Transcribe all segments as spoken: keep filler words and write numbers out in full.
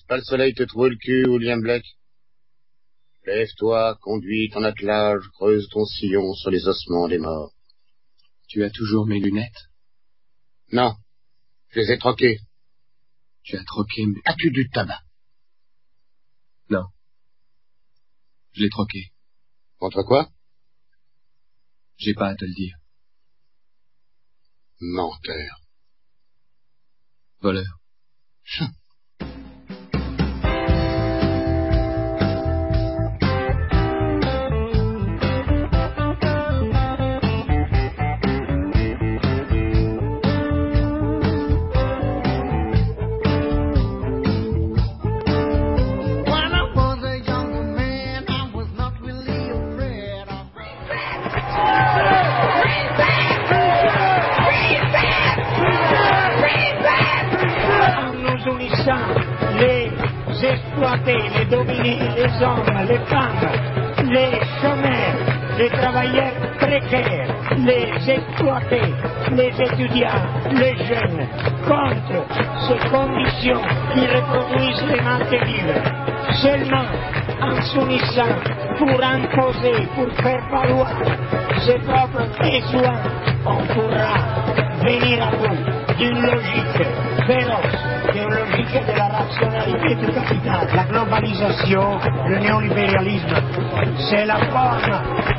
Pas le soleil te trouve le cul, William Blake. Lève-toi, conduis ton attelage, creuse ton sillon sur les ossements des morts. Tu as toujours mes lunettes? Non, je les ai troquées. Tu as troqué mes... As-tu du tabac? Non. Je l'ai troqué. Contre quoi? J'ai pas à te le dire. Menteur. Voleur. Les exploités, les dominés, les hommes, les femmes, les chômeurs, les travailleurs précaires, les exploités, les étudiants, les jeunes, contre ces conditions qui reproduisent les mal de vivre. Seulement en s'unissant pour imposer, pour faire valoir ses propres besoins, on pourra venir à bout d'une logique féroce, d'une logique de la rationalité du capital. La globalisation, le néolibéralisme, c'est la forme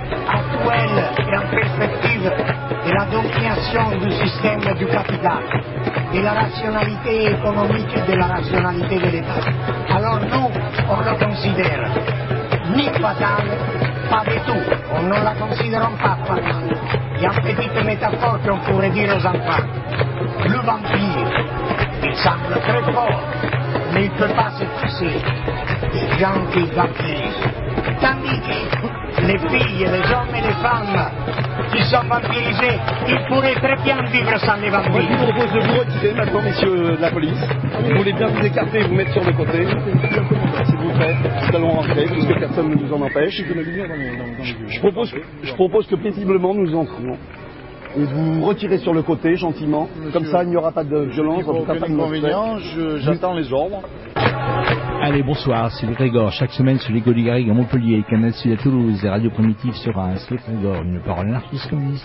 actuelle et en perspective de la domination du système du capital, de la rationalité économique et de la rationalité de l'État. Alors nous, on le considère ni fatale, pas du tout. On ne la considère pas fatale. Il y a une petite métaphore qu'on pourrait dire aux enfants. Le vampire, il semble très fort, mais il ne peut pas se passer des gens qui vampirisent. Tandis que les filles, les hommes et les femmes qui sont vampirisés, ils pourraient très bien vivre sans les vampires. Moi, je vous propose de vous retirer maintenant, messieurs de la police. Vous voulez bien vous écarter et vous mettre sur le côté, s'il vous plaît. Nous allons rentrer, puisque personne ne nous en empêche. Je, je, propose, je propose que paisiblement nous entrions. Et vous retirez sur le côté, gentiment. Monsieur, comme ça, il n'y aura pas de violence. En tout cas, pas d'inconvénient. J'attends les ordres. Allez, bonsoir, c'est le Grégor. Chaque semaine sur les Gaulies à Montpellier, Canal Sud à Toulouse et Radio Primitive sur Reims. Le Grégor, une parole anarchiste communiste.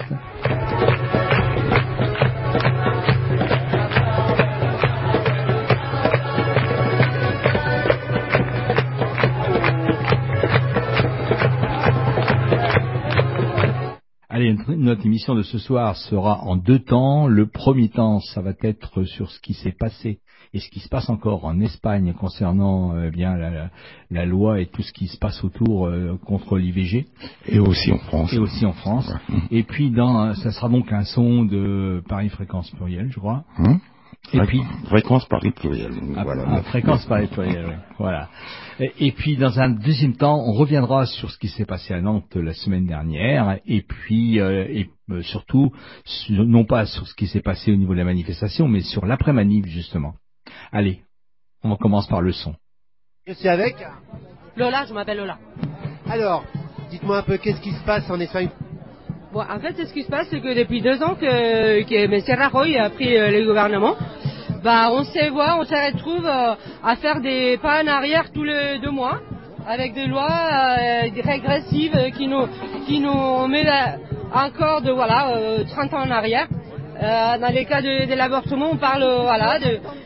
Allez, notre émission de ce soir sera en deux temps. Le premier temps, ça va être sur ce qui s'est passé et ce qui se passe encore en Espagne concernant euh, bien la, la, la loi et tout ce qui se passe autour euh, contre l'I V G. Et aussi en France. Et aussi en France. Ouais. Et puis, dans, ça sera donc un son de Paris Fréquence Pluriel, je crois. Hum Et Fré- puis fréquence Paris Pluriel. À, voilà. à fréquence Paris Pluriel, oui. Voilà. Et, et puis dans un deuxième temps, on reviendra sur ce qui s'est passé à Nantes la semaine dernière, et puis euh, et euh, surtout sur, non pas sur ce qui s'est passé au niveau de la manifestation, mais sur l'après-manif justement. Allez, on commence par le son. Je suis avec Lola, je m'appelle Lola. Alors, dites-moi un peu, qu'est-ce qui se passe en Espagne? Bon, en fait, ce qui se passe, c'est que depuis deux ans que, que M. Rajoy a pris euh, le gouvernement, bah, on se voit, on se retrouve euh, à faire des pas en arrière tous les deux mois, avec des lois euh, régressives qui nous, qui nous met encore de voilà euh, trente ans en arrière. Euh, dans les cas de, de l'avortement, on parle euh, voilà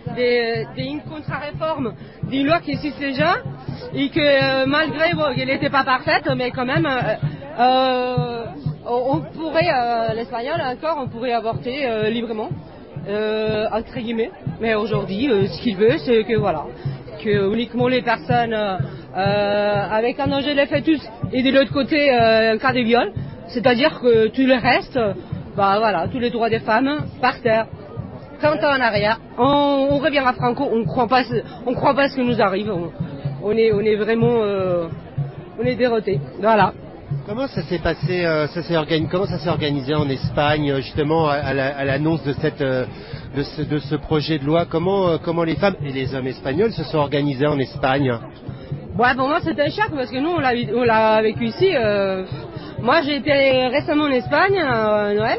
de d'une contre-réforme d'une loi qui existe déjà et que euh, malgré bon, qu'elle n'était pas parfaite, mais quand même. Euh, euh, On pourrait, euh, l'espagnol encore, on pourrait avorter euh, librement, euh, entre guillemets. Mais aujourd'hui, euh, ce qu'il veut, c'est que voilà, que uniquement les personnes euh, euh, avec un danger de fœtus et de l'autre côté euh, un cas de viol, c'est-à-dire que tout le reste, bah voilà, tous les droits des femmes par terre. trente ans en arrière, on, on revient à Franco, on croit pas, on croit pas ce qui nous arrive, on, on est, on est vraiment, euh, on est déroté. Voilà. Comment ça s'est passé, euh, ça s'est organi- comment ça s'est organisé en Espagne, justement, à, à, la, à l'annonce de, cette, euh, de, ce, de ce projet de loi? Comment, euh, comment les femmes et les hommes espagnols se sont organisés en Espagne? Ouais, pour moi, c'était un choc, parce que nous, on l'a, on l'a vécu ici. Euh, moi, j'ai été récemment en Espagne, à Noël,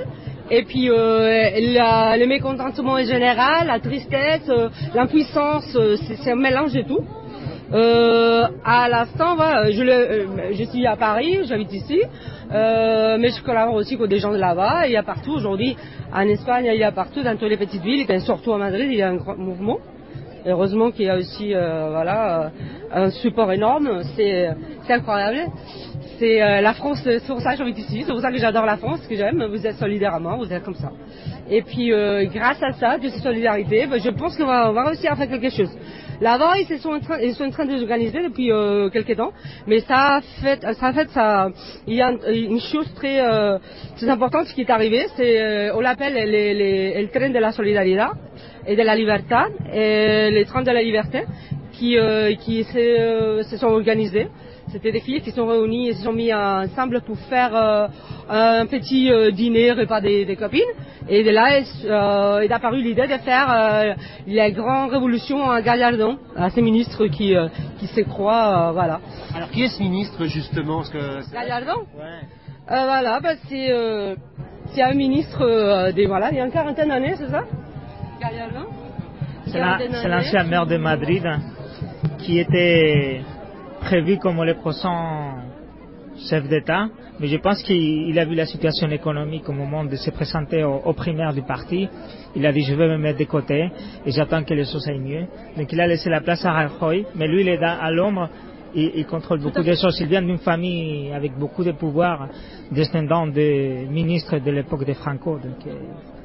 Et puis euh, la, le mécontentement est général, la tristesse, euh, l'impuissance, euh, c'est, c'est un mélange de tout. Euh, à l'instant, voilà, je, le, euh, je suis à Paris, j'habite ici, euh, mais je collabore aussi avec des gens de là-bas. Il y a partout aujourd'hui, en Espagne, il y a partout, dans toutes les petites villes, et surtout à Madrid, il y a un grand mouvement. Heureusement qu'il y a aussi, euh, voilà, un support énorme. C'est, c'est incroyable. C'est euh, la France, c'est pour ça que j'habite ici, c'est pour ça que j'adore la France, que j'aime. Vous êtes solidaires à moi, vous êtes comme ça. Et puis, euh, grâce à ça, de cette solidarité, ben, je pense qu'on va, on va réussir à faire quelque chose. Là-bas, ils sont en train, ils sont en train de s'organiser depuis euh, quelques temps, mais ça fait, ça fait, ça, il y a une chose très, euh, très importante qui est arrivée, c'est, euh, on l'appelle les, les, le train de la solidarité et de la liberté, et les trains de la liberté, qui, euh, qui se, euh, se sont organisés. C'était des filles qui se sont réunies et se sont mis ensemble pour faire euh, un petit euh, dîner, repas des, des copines. Et de là est, euh, est apparue l'idée de faire euh, la grande révolution à Gallardón, à ce ministre qui, euh, qui se croit, euh, voilà. Alors qui est ce ministre justement? Parce que... Gallardón. Ouais. Euh, voilà, bah, c'est, euh, c'est un ministre euh, des, voilà, il y a une quarantaine d'années, c'est ça? Gallardón. C'est, la, c'est l'ancien maire de Madrid qui était prévu comme le prochain chef d'État, mais je pense qu'il a vu la situation économique au moment de se présenter aux, aux primaires du parti. Il a dit je vais me mettre de côté et j'attends que les choses aillent mieux. Donc il a laissé la place à Rajoy, mais lui il est à l'ombre, il, il contrôle beaucoup de choses. Il vient d'une famille avec beaucoup de pouvoir, descendant des ministres de l'époque de Franco. Donc, euh,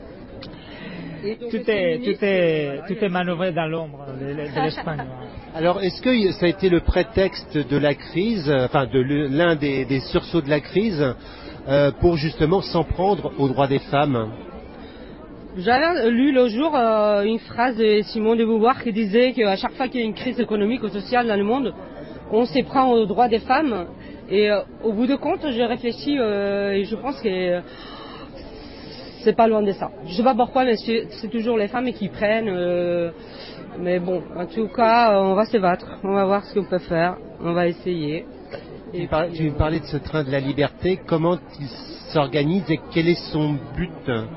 tout est, tout est, tout est manœuvré dans l'ombre de, de l'Espagne. Alors, est-ce que ça a été le prétexte de la crise, enfin de l'un des, des sursauts de la crise, euh, pour justement s'en prendre aux droits des femmes? J'avais lu le jour euh, une phrase de Simone de Beauvoir qui disait qu'à chaque fois qu'il y a une crise économique ou sociale dans le monde, on s'y prend aux droits des femmes. Et euh, au bout de compte, j'ai réfléchi euh, et je pense que euh, c'est pas loin de ça. Je sais pas pourquoi, mais c'est, c'est toujours les femmes qui prennent. Euh, mais bon, en tout cas, on va se battre. On va voir ce qu'on peut faire. On va essayer. Et tu, parlais, tu parlais de ce train de la liberté. Comment il s'organise et quel est son but?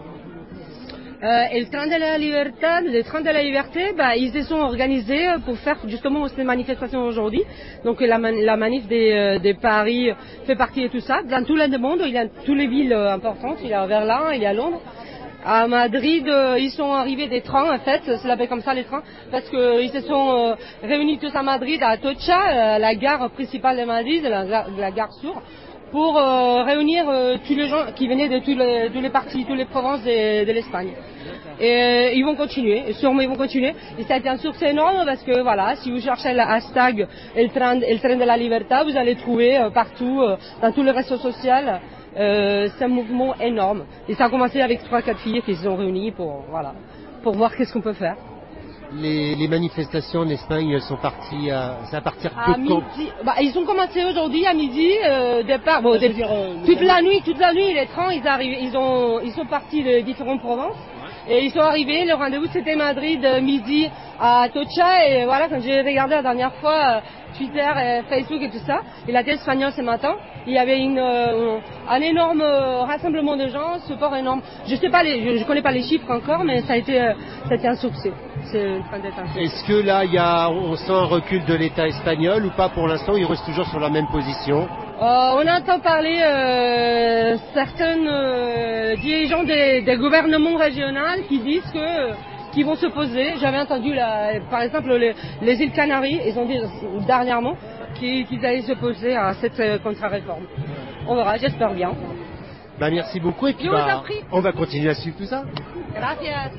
Euh, et le train de la liberté, le train de la liberté, bah, ils se sont organisés pour faire justement cette manifestation aujourd'hui. Donc la, man, la manif des, de Paris fait partie de tout ça. Dans tout le monde, il y a toutes les villes importantes. Il y a Berlin, il y a Londres. À Madrid, euh, ils sont arrivés des trains, en fait, c'est l'appelle comme ça les trains, parce qu'ils se sont euh, réunis tous à Madrid, à Atocha, euh, la gare principale de Madrid, la, la gare Sur, pour euh, réunir euh, tous les gens qui venaient de tous les, tous les partis, toutes les provinces de, de l'Espagne. Et euh, ils vont continuer, et sûrement ils vont continuer. Et ça a été un succès énorme parce que voilà, si vous cherchez le hashtag El Tren, El Tren de la Liberté, vous allez trouver euh, partout, euh, dans tous les réseaux sociaux, euh, c'est un mouvement énorme. Et ça a commencé avec trois, quatre filles qui se sont réunies pour, voilà, pour voir qu'est-ce qu'on peut faire. Les, les manifestations en Espagne sont parties à, c'est à partir à de quand? midi. Bah, ils ont commencé aujourd'hui à midi, euh, départ. Bon, dé... dire, euh, toute la nuit, toute la nuit, les trains, ils arrivent, ils ont, ils sont partis de différentes provinces. Et ils sont arrivés, le rendez-vous c'était Madrid, midi à Atocha, et voilà, quand j'ai regardé la dernière fois Twitter, et Facebook et tout ça, et la télé espagnole ce matin, il y avait une, euh, un énorme rassemblement de gens, un support énorme. Je sais pas les, je, je connais pas les chiffres encore, mais ça a été, ça a été un succès. C'est en train d'être un succès. Est-ce que là, il y a, on sent un recul de l'État espagnol ou pas pour l'instant? Il reste toujours sur la même position. Euh, on entend parler euh, certains euh, dirigeants des, des gouvernements régionaux qui disent que qui vont se poser. J'avais entendu là, par exemple les, les îles Canaries, ils ont dit dernièrement qu'ils, qu'ils allaient se poser à cette euh, contre-réforme. On verra, j'espère bien. Bah, merci beaucoup et puis Je bah, vous en prie. on va continuer à suivre tout ça. Gracias.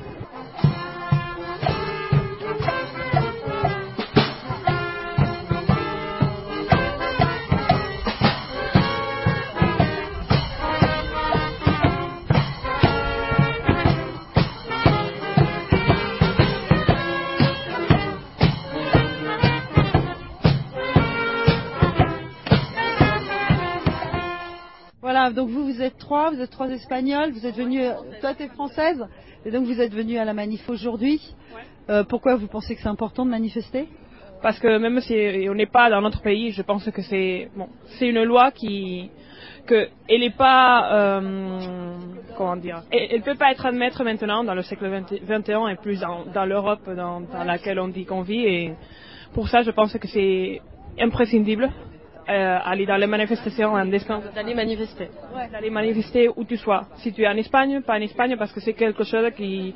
Voilà, donc vous, vous êtes trois, vous êtes trois Espagnols, vous êtes venus, toi t'es française, et donc vous êtes venus à la manif aujourd'hui. Ouais. Euh, pourquoi vous pensez que c'est important de manifester? Parce que même si on n'est pas dans notre pays, je pense que c'est bon, c'est une loi qui que elle n'est pas euh, comment dire, elle, elle peut pas être admise maintenant dans le siècle vingt et un et plus dans, dans l'Europe dans, dans laquelle on dit qu'on vit. Et pour ça, je pense que c'est imprescindible. Euh, aller dans les manifestations en Espagne. D'aller manifester. Ouais. D'aller manifester où tu sois. Si tu es en Espagne, pas en Espagne, parce que c'est quelque chose qui,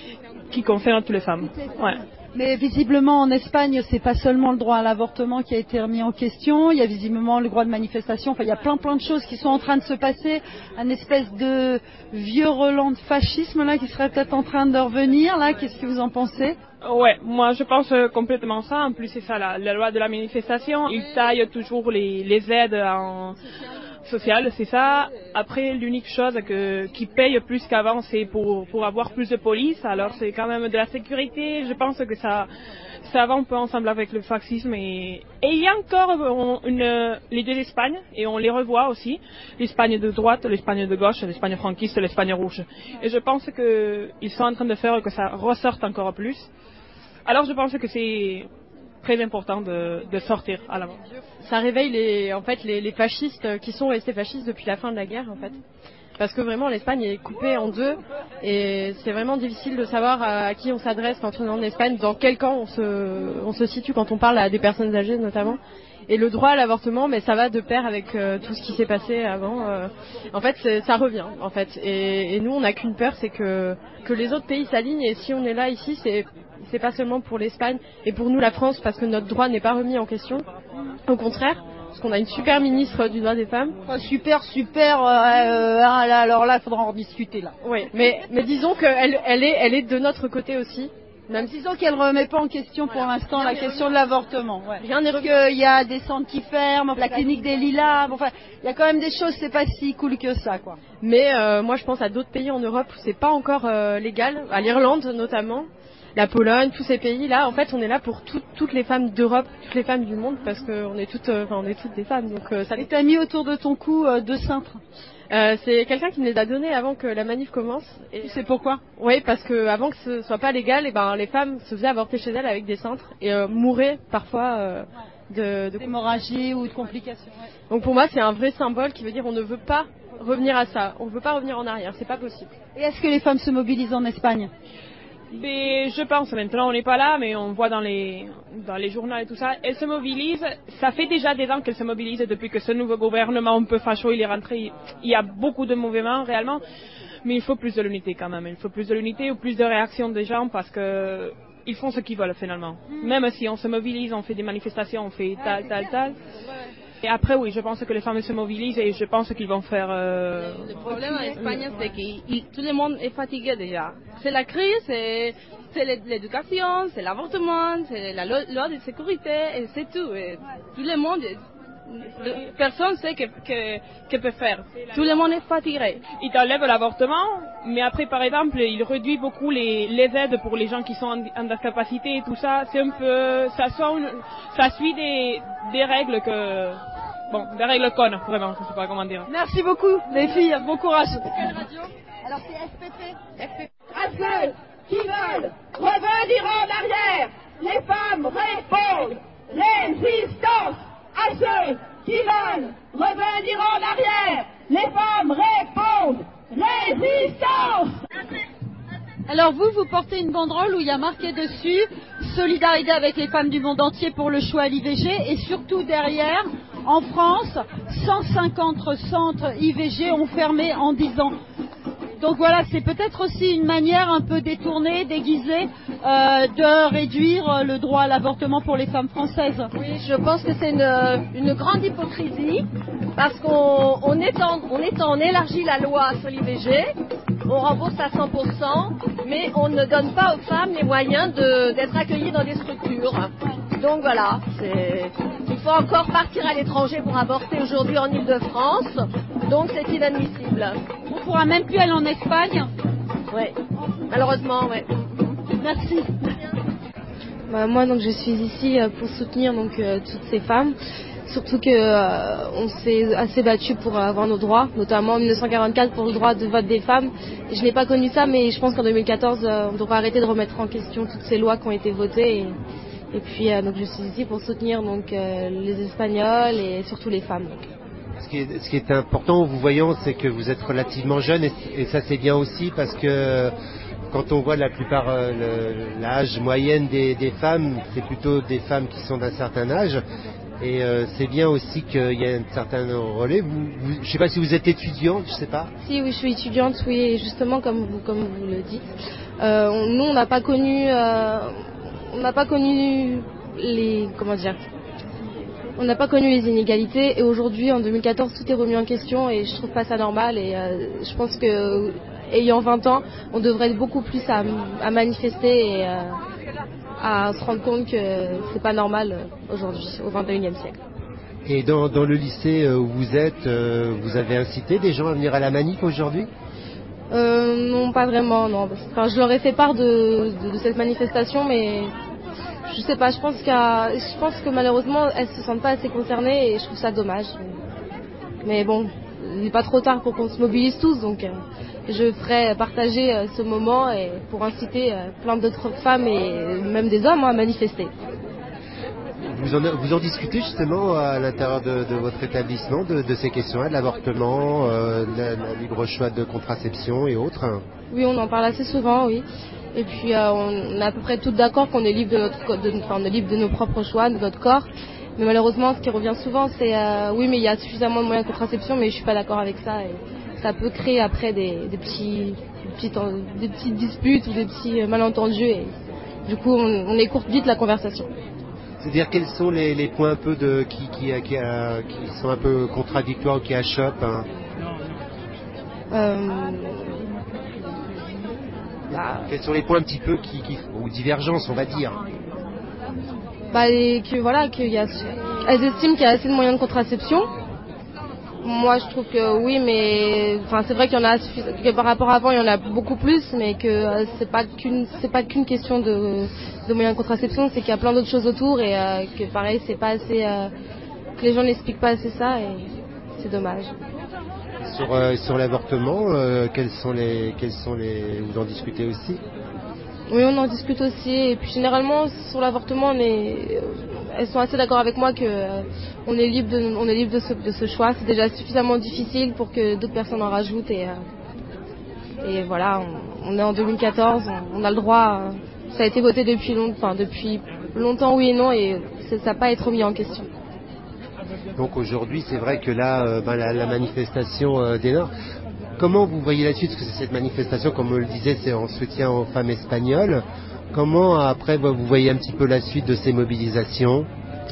qui concerne toutes les femmes. Ouais. Mais visiblement en Espagne, c'est pas seulement le droit à l'avortement qui a été remis en question, il y a visiblement le droit de manifestation, enfin il y a plein plein de choses qui sont en train de se passer, un espèce de vieux relent de fascisme là qui serait peut-être en train de revenir là, qu'est-ce que vous en pensez? Ouais, moi je pense complètement ça. En plus c'est ça, la, la loi de la manifestation, il taille toujours les, les aides en social, c'est ça. Après l'unique chose que, qui paye plus qu'avant, c'est pour, pour avoir plus de police. Alors c'est quand même de la sécurité. Je pense que ça, ça va un peu ensemble avec le fascisme. Et, et il y a encore une, les deux Espagnes, et on les revoit aussi. L'Espagne de droite, l'Espagne de gauche, l'Espagne franquiste, l'Espagne rouge. Et je pense qu'ils sont en train de faire que ça ressorte encore plus. Alors je pense que c'est très important de, de sortir à l'avant. Ça réveille les, en fait, les, les fascistes qui sont restés fascistes depuis la fin de la guerre, en fait. Parce que vraiment l'Espagne est coupée en deux et c'est vraiment difficile de savoir à qui on s'adresse quand on est en Espagne, dans quel camp on se, on se situe quand on parle à des personnes âgées notamment. Et le droit à l'avortement, mais ça va de pair avec euh, tout ce qui s'est passé avant. Euh, en fait, ça revient. En fait, et, et nous, on n'a qu'une peur, c'est que que les autres pays s'alignent. Et si on est là ici, c'est c'est pas seulement pour l'Espagne et pour nous la France, parce que notre droit n'est pas remis en question. Au contraire, parce qu'on a une super ministre du droit des femmes. Oh, super, super. Euh, euh, alors là, il faudra en discuter là. Oui, mais mais disons qu'elle elle est elle est de notre côté aussi. Même disons qu'elle ne remet pas en question pour voilà. l'instant la question de l'avortement. Ouais. Rien n'est Parce qu'il y a des centres qui ferment, la clinique des Lilas, bon, enfin, il y a quand même des choses, c'est pas si cool que ça, quoi. Mais euh, moi, je pense à d'autres pays en Europe où c'est pas encore euh, légal, à l'Irlande notamment, la Pologne, tous ces pays-là. En fait, on est là pour tout, toutes les femmes d'Europe, toutes les femmes du monde, parce qu'on est toutes, euh, on est toutes des femmes. Donc, euh, ça. Et t'as mis autour de ton cou euh, deux cintres. Euh, c'est quelqu'un qui me les a donnés avant que la manif commence. Et tu sais pourquoi? Oui, parce que avant que ce soit pas légal, et ben les femmes se faisaient avorter chez elles avec des cintres et euh, mouraient parfois euh, de, de d'hémorragie ou de complications. Ouais. Donc pour moi, c'est un vrai symbole qui veut dire on ne veut pas revenir à ça, on ne veut pas revenir en arrière, c'est pas possible. Et est-ce que les femmes se mobilisent en Espagne? Mais je pense, maintenant on n'est pas là, mais on voit dans les, dans les journaux et tout ça, elles se mobilisent. Ça fait déjà des ans qu'elles se mobilisent depuis que ce nouveau gouvernement un peu facho il est rentré. Il y a beaucoup de mouvements réellement, mais il faut plus de l'unité quand même. Il faut plus de l'unité ou plus de réaction des gens parce que ils font ce qu'ils veulent finalement. Même si on se mobilise, on fait des manifestations, on fait tal, tal, tal. Et après, oui, je pense que les femmes se mobilisent et je pense qu'ils vont faire... Euh... Le problème en Espagne, c'est que tout le monde est fatigué déjà. C'est la crise, c'est, c'est l'éducation, c'est l'avortement, c'est la loi de sécurité, et c'est tout. Et tout le monde... Personne ne sait que, que, que peut faire. Tout le monde est fatigué. Il t'enlève l'avortement, mais après, par exemple, il réduit beaucoup les, les aides pour les gens qui sont en, en discapacité et tout ça. C'est un peu, ça, une, ça suit des, des règles que, bon, des règles connes, vraiment, je sais pas comment dire. Merci beaucoup, les filles, bon courage. Quelle radio? Alors c'est S P P. S P P. À ceux qui veulent revenir en arrière, les femmes répondent résistance. À ceux qui veulent revenir en arrière, les femmes répondent résistance. Alors vous, vous portez une banderole où il y a marqué dessus solidarité avec les femmes du monde entier pour le choix à l'I V G et surtout derrière, en France, cent cinquante centres I V G ont fermé en dix ans. Donc voilà, c'est peut-être aussi une manière un peu détournée, déguisée, euh, de réduire le droit à l'avortement pour les femmes françaises. Oui, je pense que c'est une, une grande hypocrisie, parce qu'on on étend, on, étend, on élargit la loi sur l'I V G, on rembourse à cent pour cent, mais on ne donne pas aux femmes les moyens de, d'être accueillies dans des structures. Donc voilà, c'est, il faut encore partir à l'étranger pour avorter aujourd'hui en Ile-de-France, donc c'est inadmissible. On ne pourra même plus aller en Espagne. Oui, malheureusement, oui. Merci. Bah, moi, donc, je suis ici pour soutenir donc euh, toutes ces femmes, surtout que euh, on s'est assez battu pour avoir nos droits, notamment en mille neuf cent quarante-quatre pour le droit de vote des femmes. Et je n'ai pas connu ça, mais je pense qu'en deux mille quatorze, euh, on devra arrêter de remettre en question toutes ces lois qui ont été votées. Et Et puis euh, donc je suis ici pour soutenir donc euh, les Espagnols et surtout les femmes. Donc. Ce qui est, ce qui est important en vous voyant, c'est que vous êtes relativement jeune et, et ça c'est bien aussi parce que quand on voit la plupart euh, le, l'âge moyenne des, des femmes, c'est plutôt des femmes qui sont d'un certain âge. Et euh, c'est bien aussi qu'il y a un certain relais. Vous, vous, je ne sais pas si vous êtes étudiante, je ne sais pas. Si, oui, je suis étudiante, oui, et justement comme vous, comme vous le dites. Euh, on, nous, on n'a pas connu, euh, on n'a pas connu les, comment dire, on n'a pas connu les inégalités. Et aujourd'hui, en deux mille quatorze, tout est remis en question et je trouve pas ça normal. Et euh, je pense que, ayant vingt ans, on devrait être beaucoup plus à, à manifester et euh, à se rendre compte que c'est pas normal aujourd'hui, au vingt et unième siècle. Et dans, dans le lycée où vous êtes, euh, vous avez incité des gens à venir à la manif aujourd'hui ? euh, Non, pas vraiment, non. Enfin, je leur ai fait part de, de, de cette manifestation, mais je sais pas, je pense, qu'à, je pense que malheureusement, elles se sentent pas assez concernées et je trouve ça dommage. Mais bon, il n'est pas trop tard pour qu'on se mobilise tous, donc... Euh, je ferai partager euh, ce moment et pour inciter euh, plein d'autres femmes et même des hommes hein, à manifester. Vous en, vous en discutez justement à l'intérieur de, de votre établissement de, de ces questions-là, de l'avortement, euh, de la, la libre choix de contraception et autres? Oui, on en parle assez souvent, oui. Et puis euh, on est à peu près toutes d'accord qu'on est libre de notre, de, enfin, on est libre de nos propres choix, de notre corps. Mais malheureusement, ce qui revient souvent, c'est euh, oui, mais il y a suffisamment de moyens de contraception, mais je suis pas d'accord avec ça. Et ça peut créer après des, des, petits, des, petites, des petites disputes ou des petits malentendus. Et du coup, on, on écourte vite la conversation. C'est-à-dire quels sont les, les points un peu de qui, qui, qui, euh, qui sont un peu contradictoires ou qui achoppent hein euh, bah, Quels sont les points un petit peu qui, qui ou divergences, on va dire? Bah, et que voilà, qu'il y a, elles estiment qu'il y a assez de moyens de contraception. Moi, je trouve que oui, mais enfin, c'est vrai qu'il y en a que par rapport à avant, il y en a beaucoup plus, mais que euh, c'est pas qu'une, c'est pas qu'une question de, de moyens de contraception, c'est qu'il y a plein d'autres choses autour et euh, que pareil, c'est pas assez, euh, que les gens n'expliquent pas assez ça et c'est dommage. Sur euh, sur l'avortement, euh, quels sont les, quels sont les, vous en discutez aussi? Oui, on en discute aussi et puis généralement sur l'avortement, on est elles sont assez d'accord avec moi que euh, on est libre de, on est libre de ce, de ce choix. C'est déjà suffisamment difficile pour que d'autres personnes en rajoutent et, euh, et voilà, on, on est en deux mille quatorze, on, on a le droit. Euh, ça a été voté depuis longtemps, enfin depuis longtemps oui et non et ça n'a pas à être remis en question. Donc aujourd'hui, c'est vrai que là, euh, ben, la, la manifestation euh, d'énorme. Comment vous voyez la suite? Parce que cette manifestation, comme on le disait, c'est en soutien aux femmes espagnoles. Comment après vous voyez un petit peu la suite de ces mobilisations?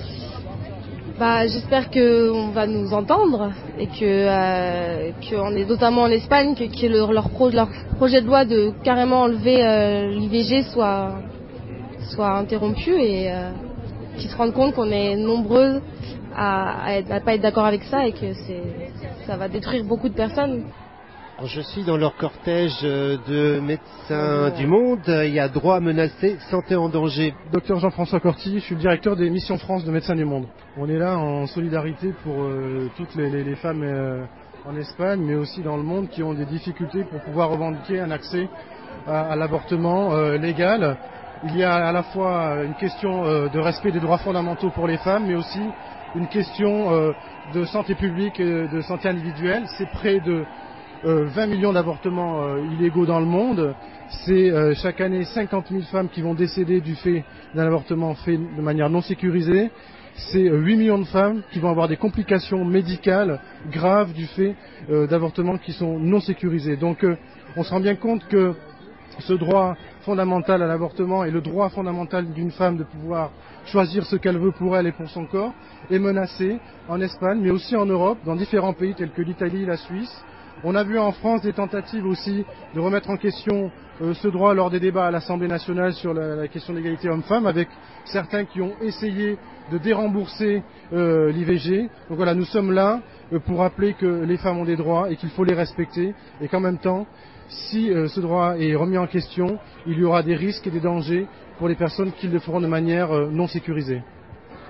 Bah, j'espère qu'on va nous entendre et que, euh, qu'on est notamment en Espagne, que, que leur, leur, pro, leur projet de loi de carrément enlever euh, l'I V G soit, soit interrompu et euh, qu'ils se rendent compte qu'on est nombreux à ne pas être d'accord avec ça et que c'est, ça va détruire beaucoup de personnes. Je suis dans leur cortège de médecins du monde. Il y a droit menacé, santé en danger. Docteur Jean-François Corti, je suis le directeur des missions France de Médecins du Monde. On est là en solidarité pour euh, toutes les, les, les femmes euh, en Espagne, mais aussi dans le monde qui ont des difficultés pour pouvoir revendiquer un accès à, à l'avortement euh, légal. Il y a à la fois une question euh, de respect des droits fondamentaux pour les femmes, mais aussi une question euh, de santé publique et de santé individuelle. C'est près de Euh, vingt millions d'avortements euh, illégaux dans le monde. C'est euh, chaque année cinquante mille femmes qui vont décéder du fait d'un avortement fait de manière non sécurisée. C'est euh, huit millions de femmes qui vont avoir des complications médicales graves du fait euh, d'avortements qui sont non sécurisés. Donc euh, on se rend bien compte que ce droit fondamental à l'avortement et le droit fondamental d'une femme de pouvoir choisir ce qu'elle veut pour elle et pour son corps est menacé en Espagne, mais aussi en Europe, dans différents pays tels que l'Italie et la Suisse. On a vu en France des tentatives aussi de remettre en question euh, ce droit lors des débats à l'Assemblée nationale sur la, la question de l'égalité homme-femme, avec certains qui ont essayé de dérembourser euh, l'I V G. Donc voilà, nous sommes là euh, pour rappeler que les femmes ont des droits et qu'il faut les respecter, et qu'en même temps, si euh, ce droit est remis en question, il y aura des risques et des dangers pour les personnes qui le feront de manière euh, non sécurisée.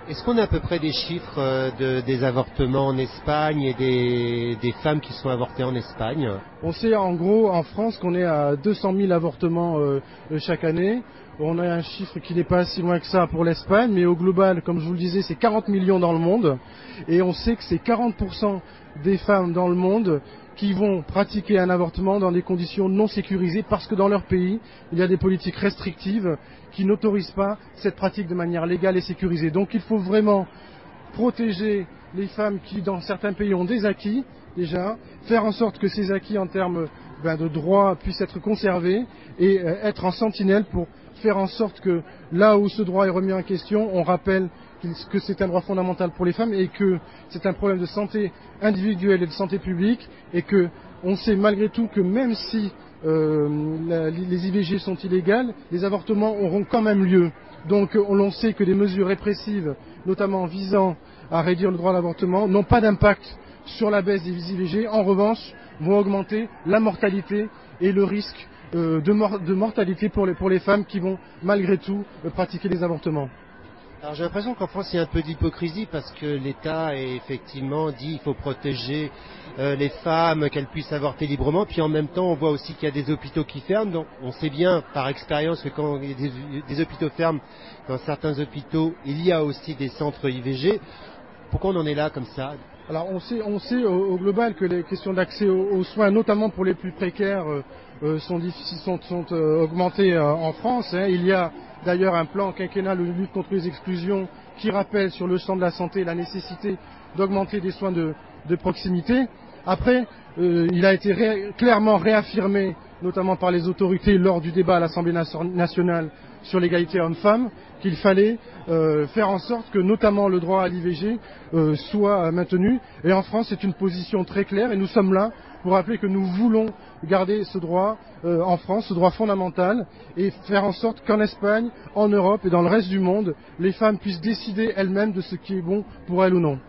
Est-ce qu'on a à peu près des chiffres euh, de, des avortements en Espagne et des, des femmes qui sont avortées en Espagne? On sait en gros en France qu'on est à deux cent mille avortements euh, chaque année. On a un chiffre qui n'est pas si loin que ça pour l'Espagne, mais au global, comme je vous le disais, c'est quarante millions dans le monde. Et on sait que c'est quarante pour cent des femmes dans le monde qui vont pratiquer un avortement dans des conditions non sécurisées parce que dans leur pays, il y a des politiques restrictives qui n'autorisent pas cette pratique de manière légale et sécurisée. Donc il faut vraiment protéger les femmes qui, dans certains pays, ont des acquis, déjà, faire en sorte que ces acquis en termes ben, de droits puissent être conservés et euh, être en sentinelle pour faire en sorte que là où ce droit est remis en question, on rappelle que c'est un droit fondamental pour les femmes et que c'est un problème de santé individuelle et de santé publique et que on sait malgré tout que même si euh, la, les I V G sont illégales, les avortements auront quand même lieu. Donc on sait que des mesures répressives, notamment visant à réduire le droit à l'avortement, n'ont pas d'impact sur la baisse des I V G, en revanche vont augmenter la mortalité et le risque euh, de, mor de mortalité pour les, pour les femmes qui vont malgré tout euh, pratiquer des avortements. Alors j'ai l'impression qu'en France il y a un peu d'hypocrisie parce que l'État est effectivement dit il faut protéger euh, les femmes, qu'elles puissent avorter librement, puis en même temps on voit aussi qu'il y a des hôpitaux qui ferment, donc on sait bien par expérience que quand des, des hôpitaux ferment, dans certains hôpitaux il y a aussi des centres I V G. Pourquoi on en est là comme ça? Alors on sait, on sait au, au global que les questions d'accès aux, aux soins, notamment pour les plus précaires, euh, sont, sont, sont euh, augmentées euh, en France. Hein. Il y a d'ailleurs un plan quinquennal de lutte contre les exclusions qui rappelle sur le champ de la santé la nécessité d'augmenter des soins de, de proximité. Après, euh, il a été ré clairement réaffirmé, notamment par les autorités lors du débat à l'Assemblée nationale sur l'égalité homme-femme, qu'il fallait euh, faire en sorte que notamment le droit à l'I V G euh, soit maintenu. Et en France, c'est une position très claire et nous sommes là pour rappeler que nous voulons garder ce droit euh, en France, ce droit fondamental, et faire en sorte qu'en Espagne, en Europe et dans le reste du monde, les femmes puissent décider elles-mêmes de ce qui est bon pour elles ou non.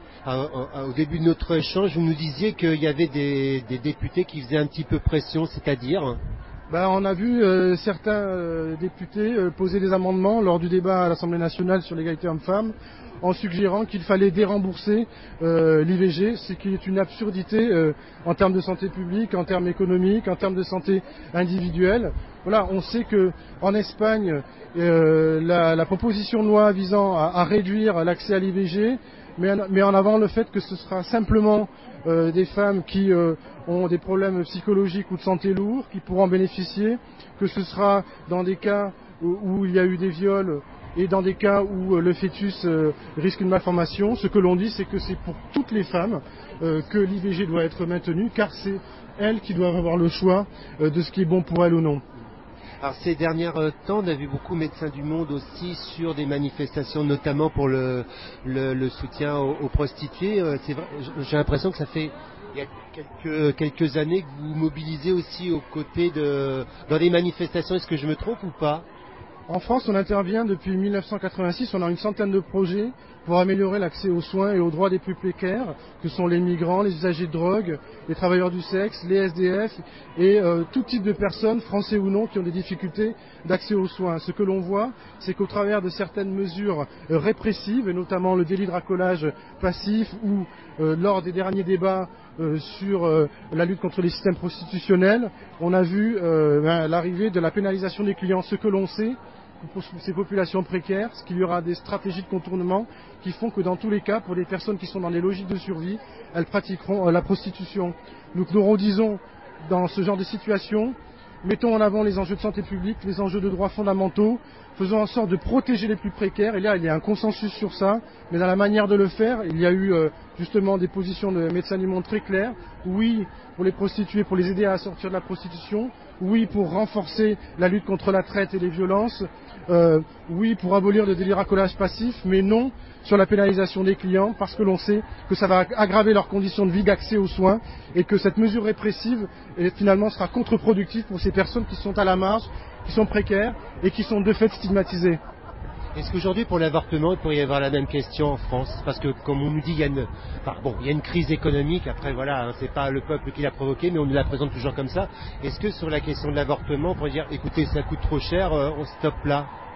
Au début de notre échange, vous nous disiez qu'il y avait des, des députés qui faisaient un petit peu pression, c'est-à-dire ben, on a vu euh, certains euh, députés euh, poser des amendements lors du débat à l'Assemblée nationale sur l'égalité homme-femme en suggérant qu'il fallait dérembourser euh, l'I V G, ce qui est une absurdité euh, en termes de santé publique, en termes économiques, en termes de santé individuelle. Voilà, on sait que en Espagne, euh, la, la proposition de loi visant à, à réduire l'accès à l'I V G met, met en avant le fait que ce sera simplement euh, des femmes qui euh, ont des problèmes psychologiques ou de santé lourds qui pourront en bénéficier, que ce sera dans des cas où, où il y a eu des viols et dans des cas où euh, le fœtus euh, risque une malformation. Ce que l'on dit, c'est que c'est pour toutes les femmes euh, que l'I V G doit être maintenue, car c'est elles qui doivent avoir le choix euh, de ce qui est bon pour elles ou non. Alors ces derniers temps, on a vu beaucoup de médecins du monde aussi sur des manifestations, notamment pour le, le, le soutien aux, aux prostituées. C'est vrai, j'ai l'impression que ça fait il y a quelques, quelques années que vous mobilisez aussi aux côtés de dans des manifestations. Est-ce que je me trompe ou pas? En France, on intervient depuis mille neuf cent quatre-vingt-six, on a une centaine de projets pour améliorer l'accès aux soins et aux droits des plus précaires, que sont les migrants, les usagers de drogue, les travailleurs du sexe, les S D F et euh, tout type de personnes, français ou non, qui ont des difficultés d'accès aux soins. Ce que l'on voit, c'est qu'au travers de certaines mesures euh, répressives, et notamment le délit de racolage passif ou euh, lors des derniers débats euh, sur euh, la lutte contre les systèmes prostitutionnels, on a vu euh, ben, l'arrivée de la pénalisation des clients. Ce que l'on sait, pour ces populations précaires, c'est qu'il y aura des stratégies de contournement qui font que dans tous les cas, pour des personnes qui sont dans des logiques de survie, elles pratiqueront euh, la prostitution. Donc nous redisons, dans ce genre de situation, mettons en avant les enjeux de santé publique, les enjeux de droits fondamentaux, faisons en sorte de protéger les plus précaires. Et là, il y a un consensus sur ça, mais dans la manière de le faire, il y a eu euh, justement des positions de médecins du monde très claires. Oui, pour les prostituées, pour les aider à sortir de la prostitution. Oui, pour renforcer la lutte contre la traite et les violences. Euh, oui, pour abolir le délit de racolage passif, mais non sur la pénalisation des clients, parce que l'on sait que ça va aggraver leurs conditions de vie, d'accès aux soins, et que cette mesure répressive et, finalement sera contre-productive pour ces personnes qui sont à la marge, qui sont précaires et qui sont de fait stigmatisées. Est-ce qu'aujourd'hui, pour l'avortement, il pourrait y avoir la même question en France? Parce que, comme on nous dit, il y a une, enfin, bon, il y a une crise économique. Après, voilà, hein, c'est pas le peuple qui l'a provoquée, mais on nous la présente toujours comme ça. Est-ce que sur la question de l'avortement, on pourrait dire, écoutez, ça coûte trop cher, euh, on stoppe là?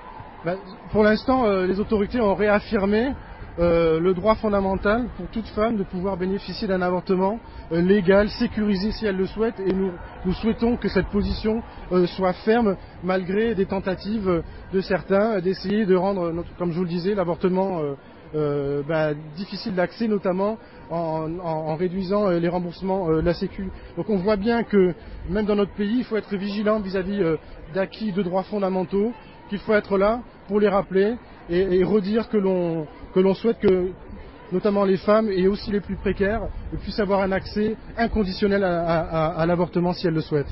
Ben, pour l'instant, euh, les autorités ont réaffirmé euh, le droit fondamental pour toute femme de pouvoir bénéficier d'un avortement euh, légal, sécurisé si elle le souhaite, et nous, nous souhaitons que cette position euh, soit ferme malgré des tentatives de certains d'essayer de rendre, notre, comme je vous le disais, l'avortement euh, euh, ben, difficile d'accès, notamment en, en, en réduisant euh, les remboursements euh, de la Sécu. Donc on voit bien que même dans notre pays, il faut être vigilant vis-à-vis euh, d'acquis de droits fondamentaux, qu'il faut être là pour les rappeler et, et redire que l'on que l'on souhaite que notamment les femmes et aussi les plus précaires puissent avoir un accès inconditionnel à, à, à l'avortement si elles le souhaitent.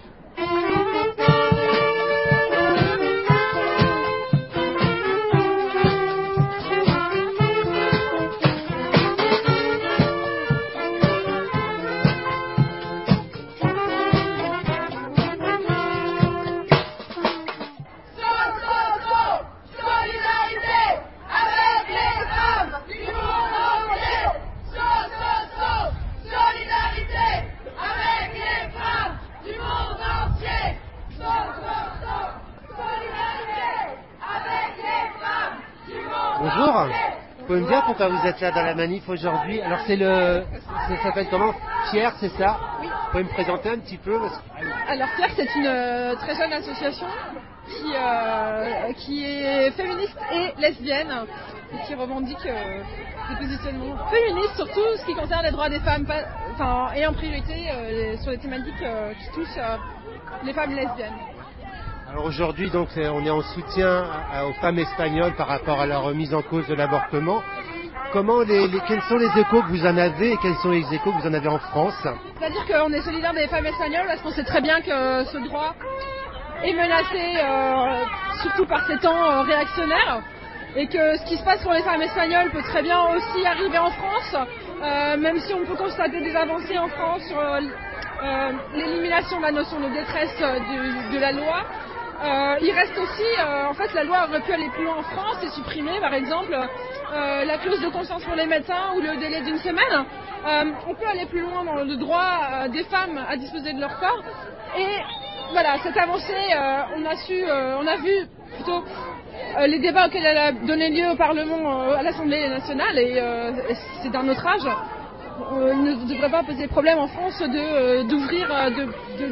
Bonjour, vous pouvez me dire pourquoi vous êtes là dans la manif aujourd'hui? Alors c'est le, ça s'appelle comment? Pierre, c'est ça? Oui. Vous pouvez me présenter un petit peu parce que... Alors Pierre, c'est une euh, très jeune association qui, euh, qui est féministe et lesbienne et qui revendique euh, des positionnements féministes, surtout ce qui concerne les droits des femmes, pas, enfin, et en priorité euh, les, sur les thématiques euh, qui touchent euh, les femmes lesbiennes. Alors aujourd'hui, donc, on est en soutien à, à, aux femmes espagnoles par rapport à la remise en cause de l'avortement. Comment les, les, quels sont les échos que vous en avez et quels sont les échos que vous en avez en France? C'est-à-dire qu'on est solidaire des femmes espagnoles parce qu'on sait très bien que ce droit est menacé, euh, surtout par ces temps euh, réactionnaires, et que ce qui se passe pour les femmes espagnoles peut très bien aussi arriver en France, euh, même si on peut constater des avancées en France sur euh, euh, l'élimination de la notion de détresse euh, de, de la loi. Euh, il reste aussi, euh, en fait, la loi aurait pu aller plus loin en France et supprimer, par exemple, euh, la clause de conscience pour les médecins ou le délai d'une semaine. Euh, on peut aller plus loin dans le droit euh, des femmes à disposer de leur corps. Et voilà, cette avancée, euh, on a su, euh, on a vu plutôt euh, les débats auxquels elle a donné lieu au Parlement, euh, à l'Assemblée nationale, et, euh, et c'est d'un autre âge. Euh, il ne devrait pas poser problème en France de euh, d'ouvrir, euh, de, de,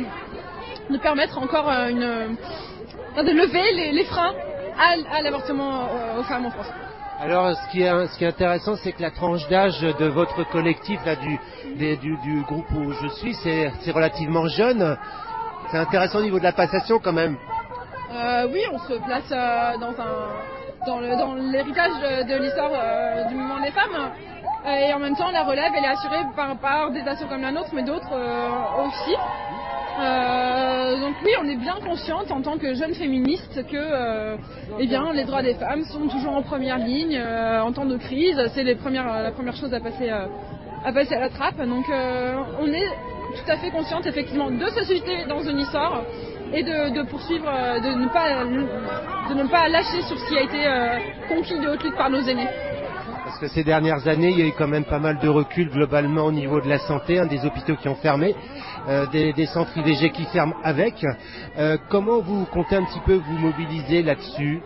de permettre encore euh, une de lever les, les freins à, à l'avortement euh, aux femmes en France. Alors, ce qui est, ce qui est intéressant, c'est que la tranche d'âge de votre collectif, là, du, des, du, du groupe où je suis, c'est, c'est relativement jeune. C'est intéressant au niveau de la passation, quand même. Euh, oui, on se place euh, dans, un, dans, le, dans l'héritage de, de l'histoire euh, du mouvement des femmes. Et en même temps, la relève, elle est assurée par, par des assos comme la nôtre, mais d'autres euh, aussi. Euh, donc oui, on est bien consciente en tant que jeune féministe que euh, eh bien, les droits des femmes sont toujours en première ligne euh, en temps de crise. C'est les premières, la première chose à passer, euh, à passer à la trappe. Donc euh, on est tout à fait consciente effectivement de se susciter dans une histoire et de, de poursuivre, de ne, pas, de ne pas lâcher sur ce qui a été euh, conquis de haute lutte par nos aînés. Parce que ces dernières années, il y a eu quand même pas mal de recul globalement au niveau de la santé, hein, des hôpitaux qui ont fermé, euh, des, des centres I V G qui ferment avec. Euh, comment vous comptez un petit peu vous mobiliser là-dessus?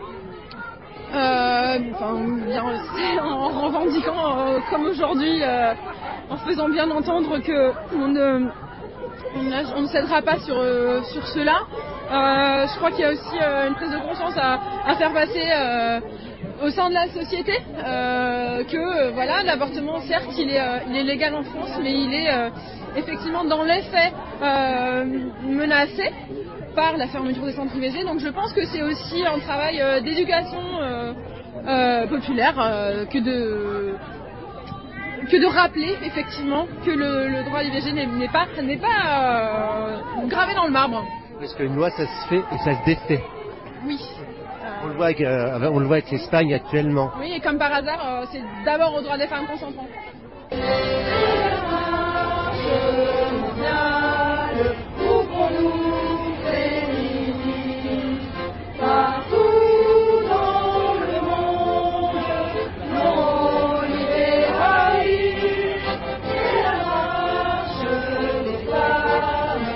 euh, enfin, bien, en revendiquant, euh, comme aujourd'hui, euh, en faisant bien entendre qu'on ne, on on ne cédera pas sur, euh, sur cela. Euh, je crois qu'il y a aussi euh, une prise de conscience à, à faire passer euh, au sein de la société, euh, que euh, voilà, l'avortement, certes, il est, euh, il est légal en France, mais il est euh, effectivement dans les faits euh, menacé par la fermeture des centres I V G. Donc je pense que c'est aussi un travail euh, d'éducation euh, euh, populaire euh, que de que de rappeler effectivement que le, le droit à l'I V G n'est, n'est pas, n'est pas euh, gravé dans le marbre. Parce qu'une loi, ça se fait et ça se défait. Oui. On le voit avec, euh, on le voit avec l'Espagne actuellement. Oui, et comme par hasard, euh, c'est d'abord aux droits des femmes consentantes.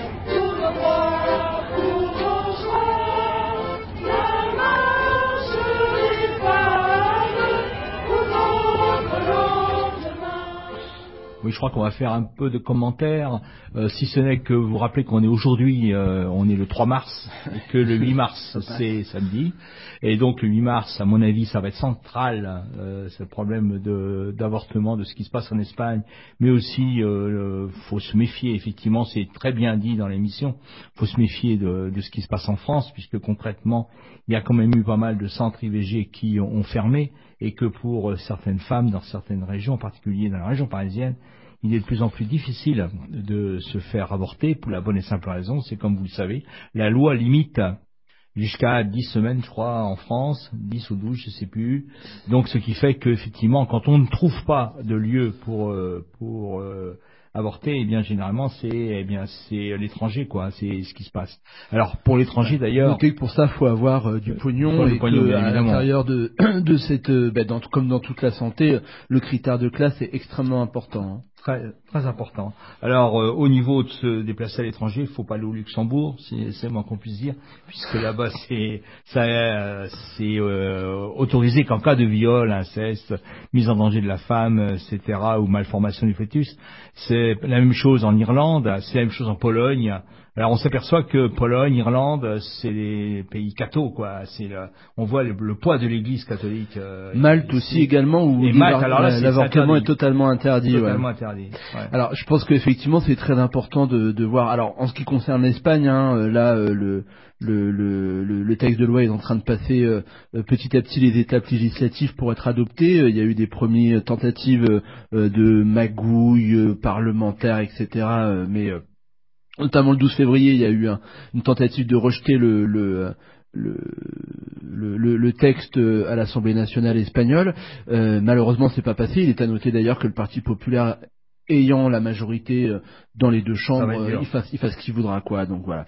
Marche Oui, je crois qu'on va faire un peu de commentaires, euh, si ce n'est que vous vous rappelez qu'on est aujourd'hui, euh, on est le trois mars, et que le huit mars, c'est samedi. Et donc le huit mars, à mon avis, ça va être central, euh, ce problème de, d'avortement, de ce qui se passe en Espagne. Mais aussi, euh, faut se méfier, effectivement, c'est très bien dit dans l'émission, faut se méfier de, de ce qui se passe en France, puisque concrètement, il y a quand même eu pas mal de centres I V G qui ont fermé, et que pour certaines femmes, dans certaines régions, en particulier dans la région parisienne, il est de plus en plus difficile de se faire avorter pour la bonne et simple raison, c'est comme vous le savez, la loi limite jusqu'à dix semaines, je crois, en France, dix ou douze, je sais plus. Donc, ce qui fait qu'effectivement, quand on ne trouve pas de lieu pour euh, pour euh, avorter, eh bien, généralement, c'est eh bien c'est l'étranger, quoi. C'est ce qui se passe. Alors, pour l'étranger, d'ailleurs, notez que pour ça, faut avoir euh, du euh, pognon et pognon, que bien à évidemment. l'intérieur de de cette, euh, ben, dans, comme dans toute la santé, le critère de classe est extrêmement important. Hein. Très, très important. Alors, euh, au niveau de se déplacer à l'étranger, il faut pas aller au Luxembourg, c'est, c'est moins qu'on puisse dire, puisque là-bas, c'est, ça, euh, c'est euh, autorisé qu'en cas de viol, inceste, mise en danger de la femme, et cetera, ou malformation du fœtus. C'est la même chose en Irlande, c'est la même chose en Pologne. Alors, on s'aperçoit que Pologne, Irlande, c'est des pays cathos, quoi. C'est le, on voit le, le poids de l'Église catholique. Euh, Malte aussi également, où et Malte, alors là, c'est, l'avortement c'est est totalement interdit. Totalement ouais. interdit. Ouais. Alors, je pense qu'effectivement, c'est très important de, de voir. Alors, en ce qui concerne l'Espagne, hein, là, euh, le, le, le, le texte de loi est en train de passer euh, petit à petit les étapes législatives pour être adopté. Il y a eu des premières tentatives euh, de magouille euh, parlementaire, et cetera. Euh, mais euh, notamment le douze février, il y a eu un, une tentative de rejeter le, le, le, le, le texte à l'Assemblée nationale espagnole. Euh, malheureusement, c'est pas passé. Il est à noter d'ailleurs que le Parti populaire, ayant la majorité dans les deux chambres, euh, il fasse il fasse ce qu'il voudra, quoi. Donc voilà.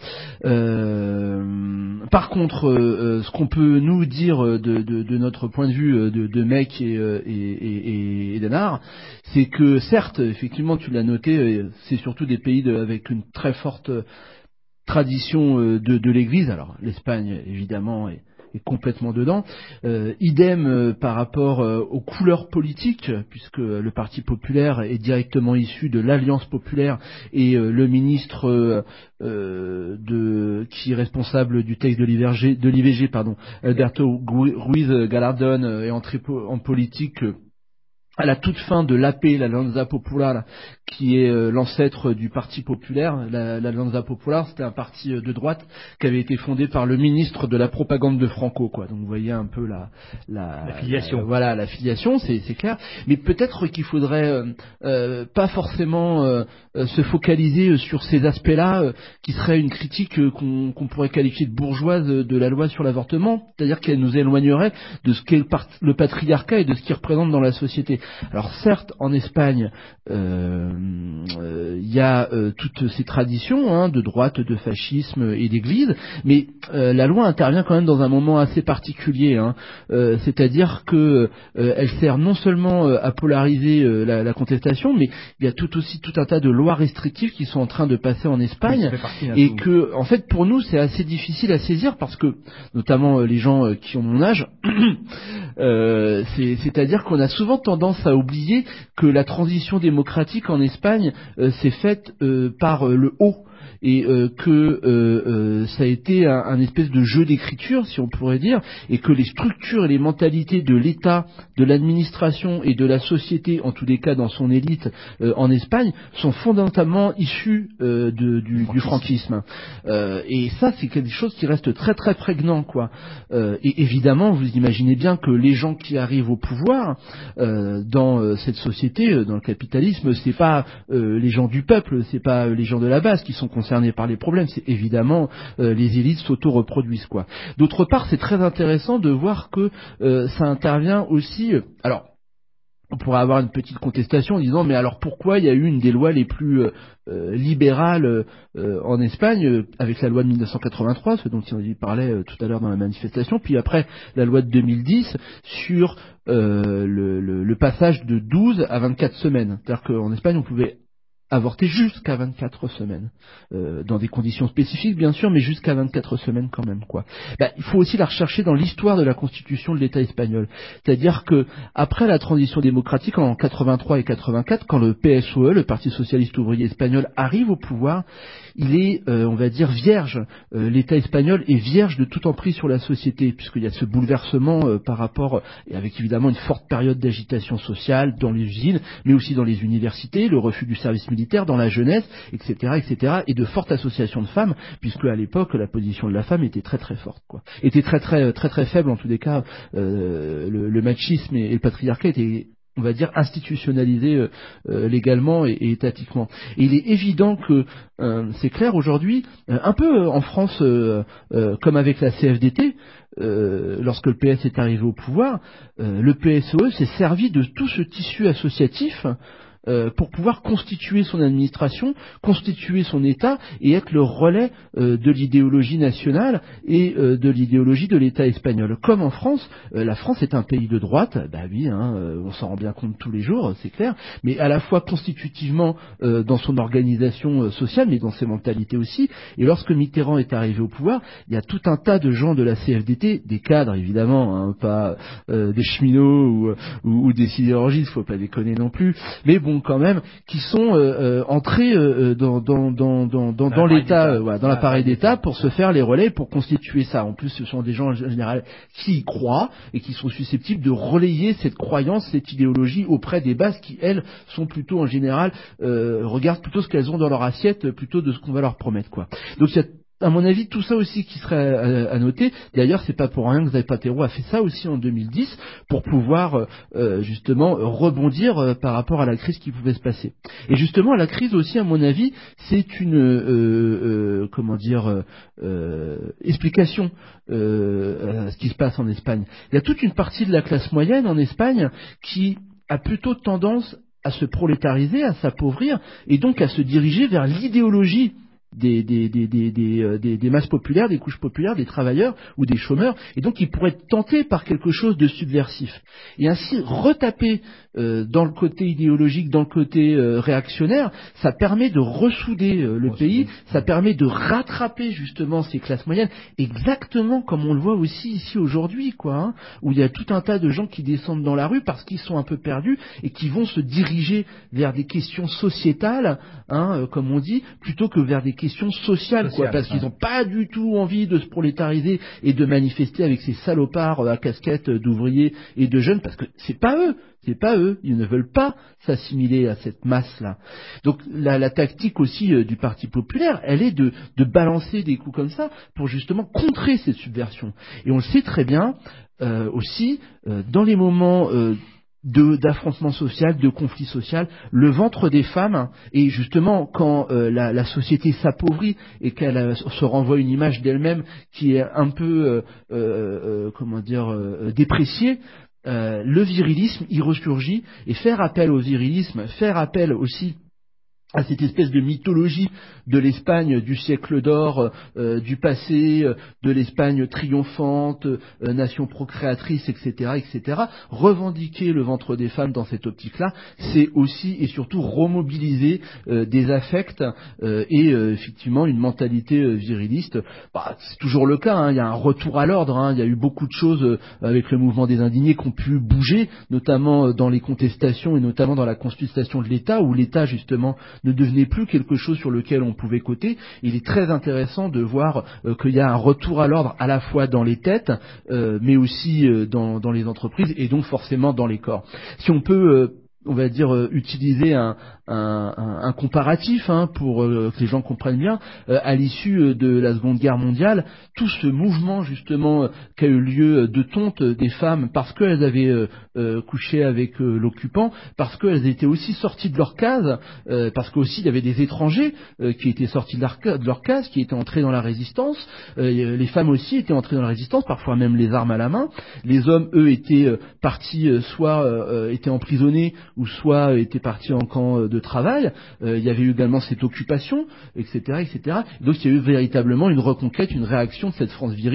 Euh, par contre, euh, ce qu'on peut nous dire de, de, de notre point de vue de, de mec et, et, et, et d'Anard, c'est que certes, effectivement, tu l'as noté, c'est surtout des pays de, avec une très forte tradition de, de l'Église. Alors l'Espagne, évidemment, est est complètement dedans. Euh, idem euh, par rapport euh, aux couleurs politiques, puisque le Parti populaire est directement issu de l'Alliance populaire et euh, le ministre euh, euh, de, qui est responsable du texte de l'I V G, de l'I V G pardon, Alberto Ruiz Gallardón, euh, est entré po- en politique euh, à la toute fin de l'A P, l'Alianza Popular, qui est euh, l'ancêtre du Parti populaire. La, l'Alianza Popular, c'était un parti euh, de droite qui avait été fondé par le ministre de la propagande de Franco, quoi. Donc vous voyez un peu la la, la filiation. La, voilà, la filiation, c'est, c'est clair. Mais peut-être qu'il faudrait euh, euh, pas forcément euh, se focaliser sur ces aspects-là, euh, qui seraient une critique euh, qu'on, qu'on pourrait qualifier de bourgeoise de la loi sur l'avortement, c'est-à-dire qu'elle nous éloignerait de ce qu'est le, part- le patriarcat et de ce qu'il représente dans la société. Alors certes, en Espagne, il euh, euh, y a euh, toutes ces traditions hein, de droite, de fascisme et d'église, mais euh, la loi intervient quand même dans un moment assez particulier, hein, euh, c'est-à-dire que euh, elle sert non seulement euh, à polariser euh, la, la contestation, mais il y a tout aussi tout un tas de lois restrictives qui sont en train de passer en Espagne, oui, et que, en fait, pour nous, c'est assez difficile à saisir parce que, notamment euh, les gens euh, qui ont mon âge, euh, c'est, c'est-à-dire qu'on a souvent tendance à oublier que la transition démocratique en Espagne euh, s'est faite euh, par euh, le haut. Et euh, que euh, euh, ça a été un, un espèce de jeu d'écriture, si on pourrait dire, et que les structures et les mentalités de l'État, de l'administration et de la société, en tous les cas dans son élite euh, en Espagne, sont fondamentalement issues euh, de, du, du franquisme. Euh, et ça, c'est quelque chose qui reste très très prégnant, quoi. Euh, et évidemment, vous imaginez bien que les gens qui arrivent au pouvoir euh, dans euh, cette société, euh, dans le capitalisme, c'est pas euh, les gens du peuple, c'est pas euh, les gens de la base qui sont concernés par les problèmes, c'est évidemment euh, les élites s'auto-reproduisent, quoi. D'autre part, c'est très intéressant de voir que euh, ça intervient aussi. Euh, alors, on pourrait avoir une petite contestation en disant mais alors pourquoi il y a eu une des lois les plus euh, euh, libérales euh, en Espagne euh, avec la loi de dix-neuf cent quatre-vingt-trois, ce dont il parlait euh, tout à l'heure dans la manifestation, puis après la loi de deux mille dix sur euh, le, le, le passage de douze à vingt-quatre semaines. C'est-à-dire qu'en Espagne on pouvait avorter jusqu'à vingt-quatre semaines, euh, dans des conditions spécifiques bien sûr, mais jusqu'à vingt-quatre semaines quand même, quoi. Ben, il faut aussi la rechercher dans l'histoire de la constitution de l'État espagnol. C'est-à-dire que après la transition démocratique en quatre-vingt-trois et quatre-vingt-quatre, quand le P S O E, le Parti socialiste ouvrier espagnol, arrive au pouvoir, il est, euh, on va dire, vierge. Euh, L'État espagnol est vierge de toute emprise sur la société, puisqu'il y a ce bouleversement euh, par rapport, et avec évidemment une forte période d'agitation sociale dans les usines, mais aussi dans les universités, le refus du service militaire, dans la jeunesse, et cetera, et cetera, et de fortes associations de femmes, puisque à l'époque la position de la femme était très très forte, quoi. Était très très très très faible en tous les cas. Euh, le, le machisme et, et le patriarcat étaient, on va dire, institutionnalisé euh, euh, légalement et, et étatiquement. Et il est évident que euh, c'est clair aujourd'hui, euh, un peu euh, en France, euh, euh, comme avec la C F D T, euh, lorsque le P S est arrivé au pouvoir, euh, le P S O E s'est servi de tout ce tissu associatif euh, pour pouvoir constituer son administration, constituer son État et être le relais euh, de l'idéologie nationale et euh, de l'idéologie de l'État espagnol. Comme en France, euh, la France est un pays de droite, bah oui, hein, euh, on s'en rend bien compte tous les jours, c'est clair, mais à la fois constitutivement euh, dans son organisation euh, sociale, mais dans ses mentalités aussi. Et lorsque Mitterrand est arrivé au pouvoir, il y a tout un tas de gens de la C F D T, des cadres évidemment, hein, pas euh, des cheminots ou, ou, ou des sidérurgistes, faut pas déconner non plus, mais bon, quand même, qui sont euh, euh, entrés euh, dans, dans, dans, dans, dans, dans l'État, euh, voilà, dans l'appareil d'État pour se faire les relais, pour constituer ça. En plus, ce sont des gens en général qui y croient et qui sont susceptibles de relayer cette croyance, cette idéologie auprès des bases qui, elles, sont plutôt en général, euh, regardent plutôt ce qu'elles ont dans leur assiette plutôt de ce qu'on va leur promettre, quoi. Donc il y a, à mon avis, tout ça aussi qui serait à, à noter. D'ailleurs, c'est pas pour rien que Zapatero a fait ça aussi en deux mille dix pour pouvoir euh, justement rebondir euh, par rapport à la crise qui pouvait se passer. Et justement, la crise aussi, à mon avis, c'est une euh, euh, comment dire euh, explication euh, à ce qui se passe en Espagne. Il y a toute une partie de la classe moyenne en Espagne qui a plutôt tendance à se prolétariser, à s'appauvrir et donc à se diriger vers l'idéologie Des, des, des, des, des, des, des masses populaires, des couches populaires, des travailleurs ou des chômeurs, et donc ils pourraient être tentés par quelque chose de subversif. Et ainsi retaper euh, dans le côté idéologique, dans le côté euh, réactionnaire, ça permet de ressouder euh, le pays, ça permet de rattraper justement ces classes moyennes, exactement comme on le voit aussi ici aujourd'hui, quoi, hein, où il y a tout un tas de gens qui descendent dans la rue parce qu'ils sont un peu perdus et qui vont se diriger vers des questions sociétales, hein, euh, comme on dit, plutôt que vers des questions sociales, quoi, parce qu'ils n'ont pas du tout envie de se prolétariser et de manifester avec ces salopards à casquette d'ouvriers et de jeunes, parce que c'est pas eux, c'est pas eux, ils ne veulent pas s'assimiler à cette masse-là. Donc la, la tactique aussi euh, du Parti populaire, elle est de, de balancer des coups comme ça pour justement contrer cette subversion. Et on le sait très bien euh, aussi, euh, dans les moments euh, de d'affrontement social, de conflit social, le ventre des femmes, et justement quand euh, la, la société s'appauvrit et qu'elle euh, se renvoie une image d'elle-même qui est un peu euh, euh, comment dire euh, dépréciée, euh, le virilisme y ressurgit, et faire appel au virilisme, faire appel aussi à cette espèce de mythologie de l'Espagne du siècle d'or, euh, du passé, euh, de l'Espagne triomphante, euh, nation procréatrice, et cetera, et cetera. Revendiquer le ventre des femmes dans cette optique-là, c'est aussi et surtout remobiliser euh, des affects euh, et euh, effectivement une mentalité euh, viriliste. Bah, c'est toujours le cas, hein. Il y a un retour à l'ordre, hein. Il y a eu beaucoup de choses euh, avec le mouvement des indignés qui ont pu bouger, notamment euh, dans les contestations et notamment dans la contestation de l'État, où l'État justement ne devenait plus quelque chose sur lequel on pouvait coter. Il est très intéressant de voir euh, qu'il y a un retour à l'ordre à la fois dans les têtes, euh, mais aussi euh, dans, dans les entreprises et donc forcément dans les corps. Si on peut, euh, on va dire, euh, utiliser un, un, un, un comparatif hein, pour euh, que les gens comprennent bien, euh, à l'issue euh, de la Seconde Guerre mondiale, tout ce mouvement justement euh, qui a eu lieu de tonte des femmes parce qu'elles avaient euh, euh, couché avec euh, l'occupant, parce qu'elles étaient aussi sorties de leur case, euh, parce qu'aussi il y avait des étrangers euh, qui étaient sortis de leur, de leur case, qui étaient entrés dans la résistance, euh, les femmes aussi étaient entrées dans la résistance, parfois même les armes à la main, les hommes eux étaient euh, partis euh, soit euh, étaient emprisonnés ou soit euh, étaient partis en camp euh, de travail, euh, il y avait eu également cette occupation, et cetera, et cetera. Donc il y a eu véritablement une reconquête, une réaction de cette France virile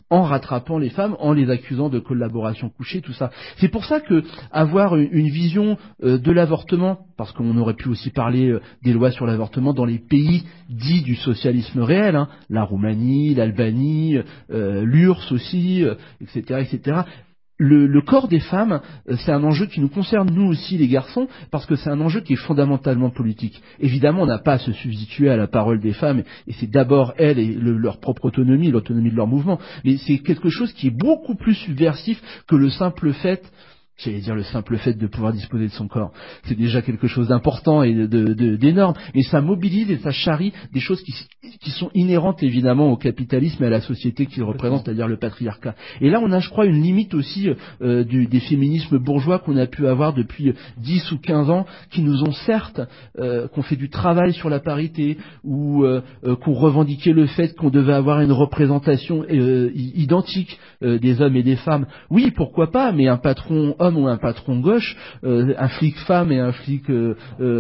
en rattrapant les femmes, en les accusant de collaboration couchée, tout ça. C'est pour ça que avoir une vision euh, de l'avortement, parce qu'on aurait pu aussi parler euh, des lois sur l'avortement dans les pays dits du socialisme réel, hein, la Roumanie, l'Albanie, euh, l'U R S S aussi, euh, et cetera, et cetera. Le, le corps des femmes, euh, c'est un enjeu qui nous concerne nous aussi les garçons, parce que c'est un enjeu qui est fondamentalement politique. Évidemment, on n'a pas à se substituer à la parole des femmes, et c'est d'abord elles et le, leur propre autonomie, l'autonomie de leur mouvement. Mais c'est quelque chose qui est beaucoup plus subversif que le simple fait, j'allais dire le simple fait de pouvoir disposer de son corps. C'est déjà quelque chose d'important et de, de, d'énorme, mais ça mobilise et ça charrie des choses qui, qui sont inhérentes évidemment au capitalisme et à la société qu'il représente, c'est-à-dire le patriarcat. Et là, on a, je crois, une limite aussi euh, du, des féminismes bourgeois qu'on a pu avoir depuis dix ou quinze ans, qui nous ont certes, euh, qu'on fait du travail sur la parité, ou euh, euh, qu'on revendiquait le fait qu'on devait avoir une représentation euh, identique euh, des hommes et des femmes. Oui, pourquoi pas, mais un patron homme ou un patron gauche, euh, un flic femme et un flic euh,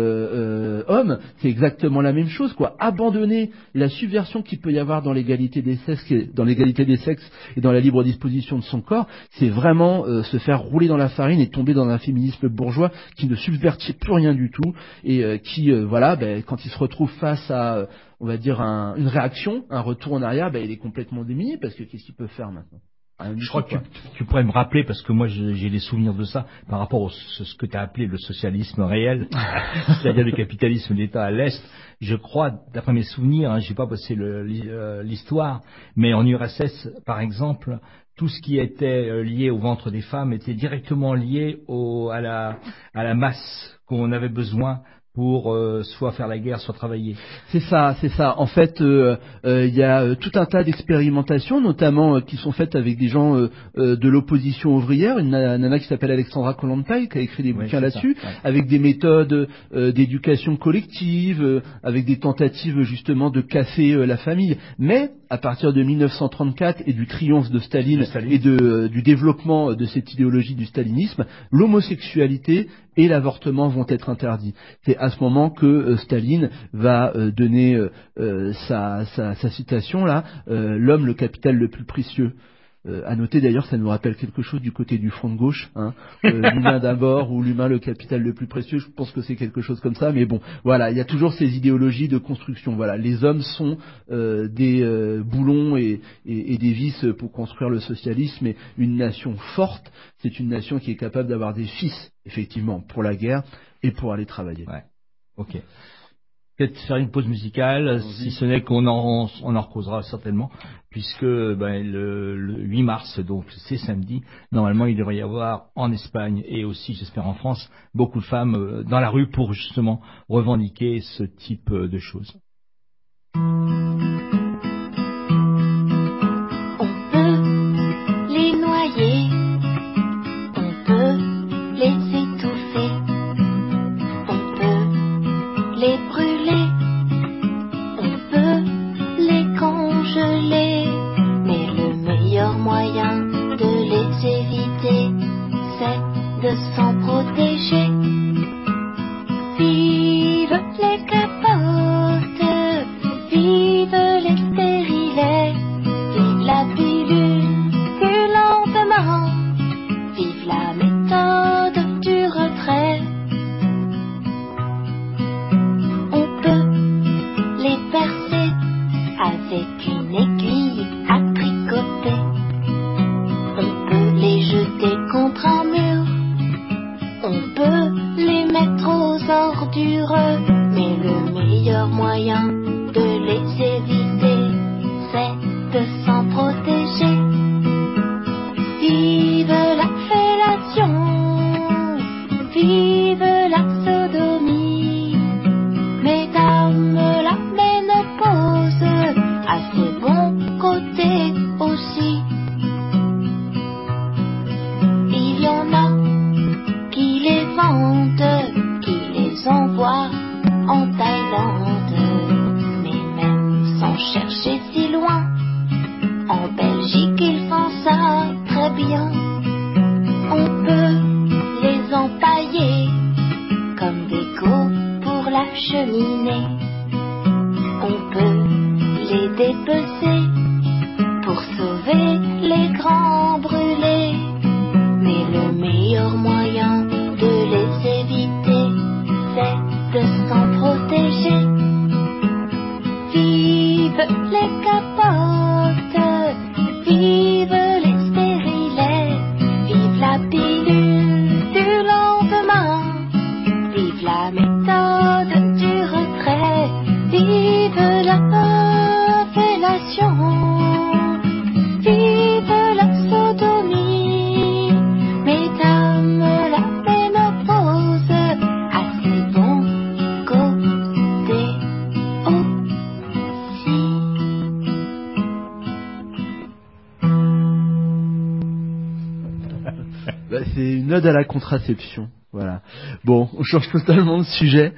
euh, homme, c'est exactement la même chose, quoi. Abandonner la subversion qu'il peut y avoir dans l'égalité des sexes, dans l'égalité des sexes et dans la libre disposition de son corps, c'est vraiment euh, se faire rouler dans la farine et tomber dans un féminisme bourgeois qui ne subvertit plus rien du tout et euh, qui, euh, voilà, ben, quand il se retrouve face à, euh, on va dire, un, une réaction, un retour en arrière, ben, il est complètement démuni parce que qu'est-ce qu'il peut faire maintenant? Je crois que tu, tu pourrais me rappeler, parce que moi j'ai des souvenirs de ça, par rapport à ce que tu as appelé le socialisme réel, c'est-à-dire le capitalisme d'État à l'Est. Je crois, d'après mes souvenirs, hein, j'ai pas passé l'histoire, mais en U R S S, par exemple, tout ce qui était lié au ventre des femmes était directement lié au, à, la, à la masse qu'on avait besoin pour euh, soit faire la guerre, soit travailler. C'est ça, c'est ça. En fait, il euh, euh, y a euh, tout un tas d'expérimentations, notamment euh, qui sont faites avec des gens euh, euh, de l'opposition ouvrière. Une nana qui s'appelle Alexandra Kollontai, qui a écrit des ouais, bouquins là-dessus, ouais. avec des méthodes euh, d'éducation collective, euh, avec des tentatives justement de casser euh, la famille. Mais à partir de mille neuf cent trente-quatre et du triomphe de Staline, Staline. et de, euh, du développement de cette idéologie du stalinisme, l'homosexualité et l'avortement vont être interdits. C'est à ce moment que euh, Staline va euh, donner euh, euh, sa, sa, sa citation là, euh, l'homme le capital le plus précieux. Euh, à noter d'ailleurs, ça nous rappelle quelque chose du côté du front de gauche, hein, euh, l'humain d'abord ou l'humain le capital le plus précieux. Je pense que c'est quelque chose comme ça, mais bon, voilà, il y a toujours ces idéologies de construction. Voilà, les hommes sont euh, des euh, boulons et, et, et des vis pour construire le socialisme. Et une nation forte, c'est une nation qui est capable d'avoir des fils, effectivement, pour la guerre et pour aller travailler. Ouais. Ok. Peut-être faire une pause musicale, si ce n'est qu'on en, on en recausera certainement, puisque ben, le, le huit mars, donc c'est samedi, normalement il devrait y avoir en Espagne et aussi, j'espère en France, beaucoup de femmes euh, dans la rue pour justement revendiquer ce type euh, de choses. On peut les noyer, on peut les étouffer, on peut les brûler, on peut les congeler, mais le meilleur moyen de les éviter, c'est de s'en protéger. Vive les capotes, vive les stérilets, vive la pilule du lendemain, vive la méthode du retrait. On peut les percer avec une aiguille à tricoter, on peut les jeter contre un mur, on peut les mettre aux ordures, mais le meilleur moyen de les éviter, c'est de s'en protéger. Vive la fellation, vive la sodomie, mesdames, la ménopause a ses bons côtés aussi. Il y en a qui les vendent, qui les envoient en Thaïlande, mais même sans chercher si loin, en Belgique ils font ça très bien. On peut les empailler comme des goûts pour la cheminée, on peut les dépecer pour pour sauver les grands brûlés. Mais le meilleur moyen de les éviter, c'est de s'en protéger. Vive les capotes, vive les stérilets, vive la pilule du lendemain, vive la méthode du retrait, vive la fellation, vive la sodomie, mesdames, la ménopause, assez bon côté aussi. Bah, c'est une ode à la contraception. Voilà. Bon, on change totalement de sujet.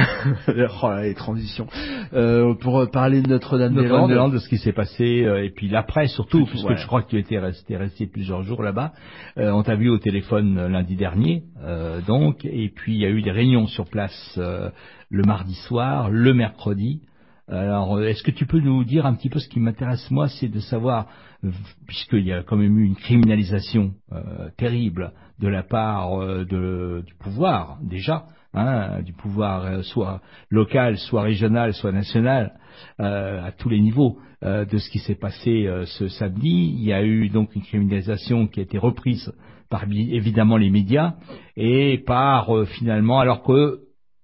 Oh là, les transitions. Euh, pour parler de Notre-Dame-des-Landes. Notre-Dame-des-Landes, de ce qui s'est passé, euh, et puis l'après surtout, puisque ouais. je crois que tu étais resté, resté plusieurs jours là-bas. Euh, on t'a vu au téléphone euh, lundi dernier, euh, donc, et puis il y a eu des réunions sur place euh, le mardi soir, le mercredi. Alors, est-ce que tu peux nous dire un petit peu ce qui m'intéresse, moi, c'est de savoir, puisqu'il y a quand même eu une criminalisation euh, terrible de la part euh, de, du pouvoir, déjà, hein, du pouvoir euh, soit local, soit régional, soit national, euh, à tous les niveaux, euh, de ce qui s'est passé euh, ce samedi. Il y a eu donc une criminalisation qui a été reprise par évidemment les médias et par euh, finalement, alors que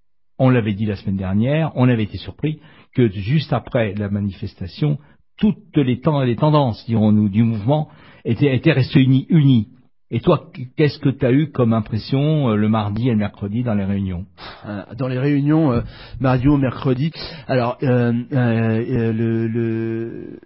on l'avait dit la semaine dernière, on avait été surpris que juste après la manifestation, toutes les, temps, les tendances, dirons-nous, du mouvement étaient, étaient restées unies, unies. Et toi, qu'est-ce que tu as eu comme impression euh, le mardi et le mercredi dans les réunions? Dans les réunions, euh, mardi ou mercredi, alors euh, euh, le... le...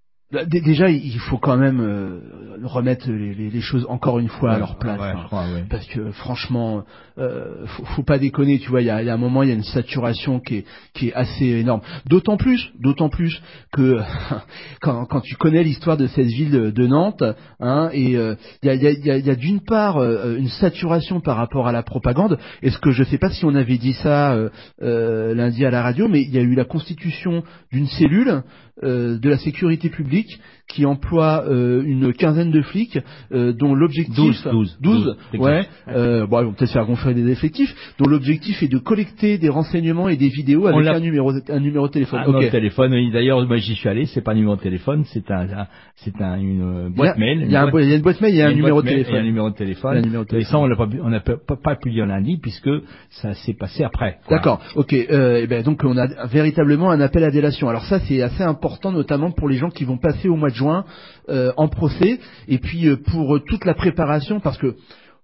Déjà, il faut quand même euh, remettre les, les, les choses encore une fois ouais, à leur place, ouais, hein, je crois, ouais. Parce que franchement, euh, faut, faut pas déconner. Tu vois, il y a, il y a un moment, il y a une saturation qui est, qui est assez énorme. D'autant plus, d'autant plus que quand, quand tu connais l'histoire de cette ville de, de Nantes, hein, et euh, il y a, il y a, il y a, il y a d'une part euh, une saturation par rapport à la propagande. Est-ce que je sais pas si on avait dit ça euh, euh, lundi à la radio, mais il y a eu la constitution d'une cellule Euh, de la sécurité publique qui emploie euh, une quinzaine de flics euh, dont l'objectif douze, douze, douze, douze ouais, euh, bon ils vont peut-être faire gonfler des effectifs, dont l'objectif est de collecter des renseignements et des vidéos avec un numéro un numéro de téléphone. Un okay. numéro de téléphone, oui, d'ailleurs moi j'y suis allé, c'est pas un numéro de téléphone, c'est un, un c'est un, une boîte il y a, mail. Il y, a boîte, il y a une boîte mail, il y a un numéro de téléphone. Il y a un numéro de téléphone. Un numéro de téléphone. Et ça on l'a pas on n'a pas, pas pu dire lundi puisque ça s'est passé après. Quoi. D'accord, ok. Euh, et ben donc on a véritablement un appel à délation. Alors ça c'est assez important, notamment pour les gens qui vont passer au mois de juin euh, en procès, et puis euh, pour euh, toute la préparation, parce que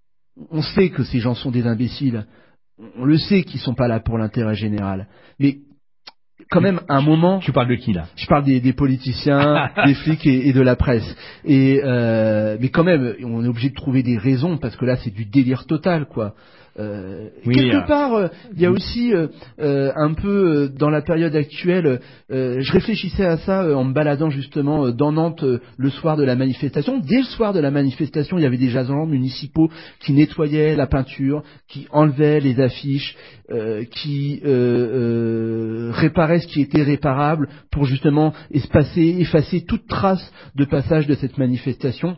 on sait que ces gens sont des imbéciles, on le sait qu'ils sont pas là pour l'intérêt général, mais quand même à un moment. Tu parles de qui là? Je parle des, des politiciens, des flics et, et de la presse. Et euh, mais quand même, on est obligé de trouver des raisons parce que là c'est du délire total, quoi. Euh, oui, quelque euh, part, euh, il y a aussi euh, euh, un peu euh, dans la période actuelle, euh, je réfléchissais à ça euh, en me baladant justement euh, dans Nantes euh, le soir de la manifestation. Dès le soir de la manifestation, il y avait des agents municipaux qui nettoyaient la peinture, qui enlevaient les affiches, euh, qui euh, euh, réparaient ce qui était réparable pour justement espacer, effacer toute trace de passage de cette manifestation.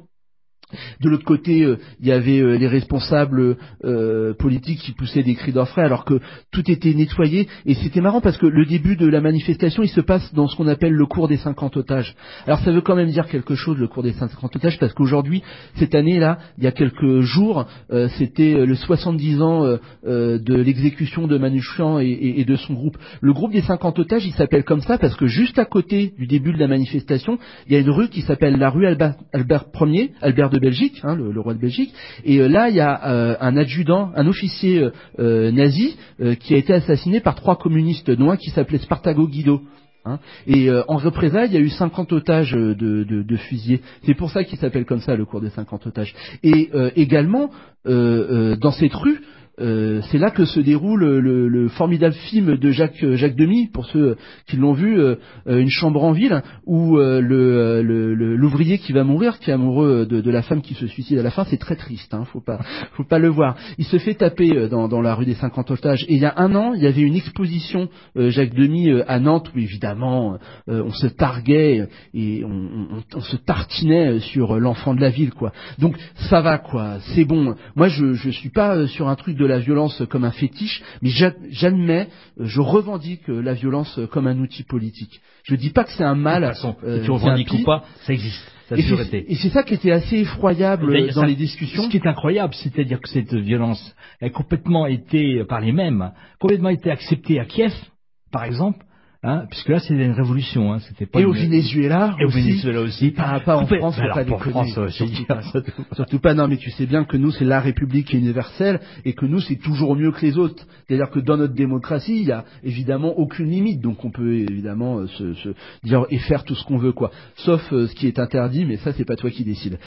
De l'autre côté, il euh, y avait euh, les responsables euh, politiques qui poussaient des cris d'orfraie alors que tout était nettoyé. Et c'était marrant parce que le début de la manifestation, il se passe dans ce qu'on appelle le cours des cinquante otages. Alors ça veut quand même dire quelque chose, le cours des cinquante otages, parce qu'aujourd'hui, cette année-là, il y a quelques jours, euh, c'était le soixante-dix ans euh, euh, de l'exécution de Manouchian et, et, et de son groupe. Le groupe des cinquante otages, il s'appelle comme ça parce que juste à côté du début de la manifestation, il y a une rue qui s'appelle la rue Albert, Albert Ier, Albert de Belgique, hein, le, le roi de Belgique, et euh, là il y a euh, un adjudant, un officier euh, euh, nazi euh, qui a été assassiné par trois communistes noirs qui s'appelaient Spartago Guido. Hein, et euh, en représailles, il y a eu cinquante otages de, de, de fusillés. C'est pour ça qu'il s'appelle comme ça le cours des cinquante otages. Et euh, également, euh, euh, dans cette rue, Euh, c'est là que se déroule le, le formidable film de Jacques Jacques Demy, pour ceux qui l'ont vu, euh, Une chambre en ville, où euh, le, le, le l'ouvrier qui va mourir, qui est amoureux de, de la femme qui se suicide à la fin, c'est très triste, hein, faut pas faut pas le voir. Il se fait taper dans, dans la rue des cinquante otages. Et il y a un an, il y avait une exposition euh, Jacques Demy euh, à Nantes, où évidemment euh, on se targuait et on, on, on se tartinait sur l'enfant de la ville, quoi. Donc ça va, quoi, c'est bon. Moi je je suis pas sur un truc de la violence comme un fétiche, mais j'admets, je revendique la violence comme un outil politique. Je dis pas que c'est un mal. De toute façon, euh, que tu revendiques ou pas, ça existe. Ça a toujours été. Et c'est ça qui était assez effroyable dans ça, les discussions. Ce qui est incroyable, c'est-à-dire que cette violence a complètement été, par les mêmes, complètement été acceptée à Kiev, par exemple. Hein, puisque là, c'est une révolution. Hein, c'était pas et une... au Venezuela et aussi. au Venezuela aussi. Pas, pas en Coupé. France, Alors, pas pour France, surtout, surtout, pas, surtout pas. Non, mais tu sais bien que nous, c'est la République qui est universelle et que nous, c'est toujours mieux que les autres. C'est-à-dire que dans notre démocratie, il y a évidemment aucune limite. Donc, on peut évidemment euh, se, se dire et faire tout ce qu'on veut, quoi. Sauf euh, ce qui est interdit, mais ça, c'est pas toi qui décides.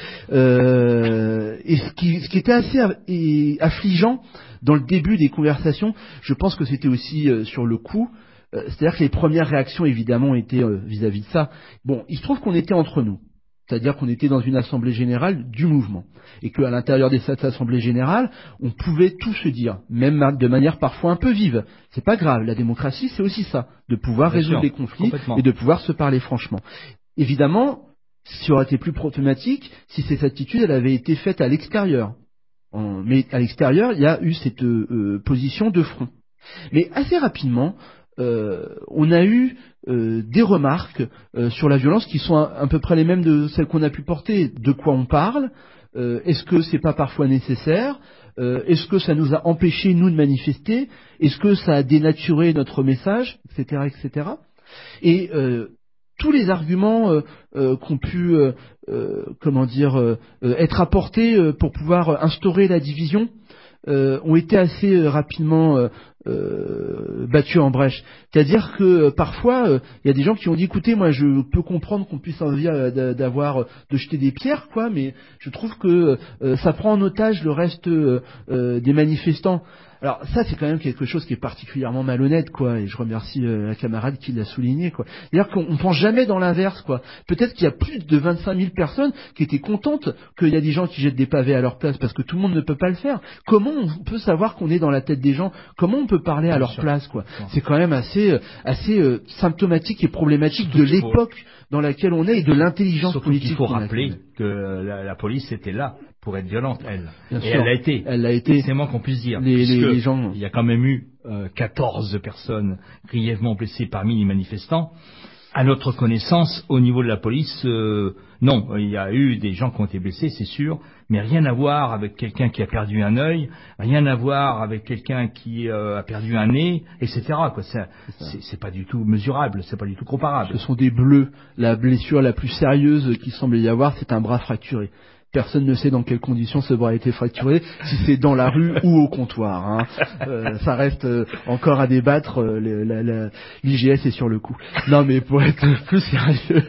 Euh, et ce qui, ce qui était assez affligeant dans le début des conversations, je pense que c'était aussi euh, sur le coup. Euh, c'est-à-dire que les premières réactions, évidemment, étaient euh, vis-à-vis de ça. Bon, il se trouve qu'on était entre nous. C'est-à-dire qu'on était dans une assemblée générale du mouvement. Et qu'à l'intérieur de cette assemblée générale, on pouvait tout se dire, même de manière parfois un peu vive. C'est pas grave, la démocratie, c'est aussi ça, de pouvoir Bien résoudre sûr, les conflits complètement. et de pouvoir se parler franchement. Évidemment, ça aurait été plus problématique si cette attitude, elle avait été faite à l'extérieur. En, mais à l'extérieur, il y a eu cette euh, position de front. Mais assez rapidement, Euh, on a eu euh, des remarques euh, sur la violence qui sont à, à peu près les mêmes de celles qu'on a pu porter. De quoi on parle? euh, Est-ce que c'est pas parfois nécessaire? euh, Est-ce que ça nous a empêchés, nous, de manifester? Est-ce que ça a dénaturé notre message, et cetera, et cetera. Et euh, tous les arguments euh, euh, qu'ont pu, euh, euh, comment dire, euh, être apportés euh, pour pouvoir instaurer la division euh, ont été assez euh, rapidement euh, Euh, battu en brèche. C'est-à-dire que euh, parfois il euh, y a des gens qui ont dit écoutez, moi je peux comprendre qu'on puisse envie euh, d'avoir de jeter des pierres, quoi, mais je trouve que euh, ça prend en otage le reste euh, euh, des manifestants. Alors ça, c'est quand même quelque chose qui est particulièrement malhonnête, quoi, et je remercie euh, la camarade qui l'a souligné, quoi. C'est-à-dire qu'on ne pense jamais dans l'inverse, quoi. Peut-être qu'il y a plus de vingt-cinq mille personnes qui étaient contentes qu'il y a des gens qui jettent des pavés à leur place, parce que tout le monde ne peut pas le faire. Comment on peut savoir qu'on est dans la tête des gens? Comment on peut parler à leur place, quoi? C'est quand même assez, assez euh, symptomatique et problématique de l'époque dans laquelle on est et de l'intelligence politique. Il faut rappeler que la, la police était là pour être violente, elle. Bien et sûr. elle l'a été. Elle l'a été. C'est moins qu'on puisse dire. Les, les, les gens. Il y a quand même eu euh, quatorze personnes grièvement blessées parmi les manifestants. À notre connaissance, au niveau de la police, euh, non, il y a eu des gens qui ont été blessés, c'est sûr, mais rien à voir avec quelqu'un qui a perdu un œil, rien à voir avec quelqu'un qui euh, a perdu un nez, et cetera. Quoi. C'est, c'est, c'est pas du tout mesurable, c'est pas du tout comparable. Ce sont des bleus. La blessure la plus sérieuse qu'il semble y avoir, c'est un bras fracturé. Personne ne sait dans quelles conditions ce bras a été fracturé, si c'est dans la rue ou au comptoir. Hein. Euh, ça reste euh, encore à débattre. Euh, le, la, la, l'I G S est sur le coup. Non, mais pour être plus sérieux,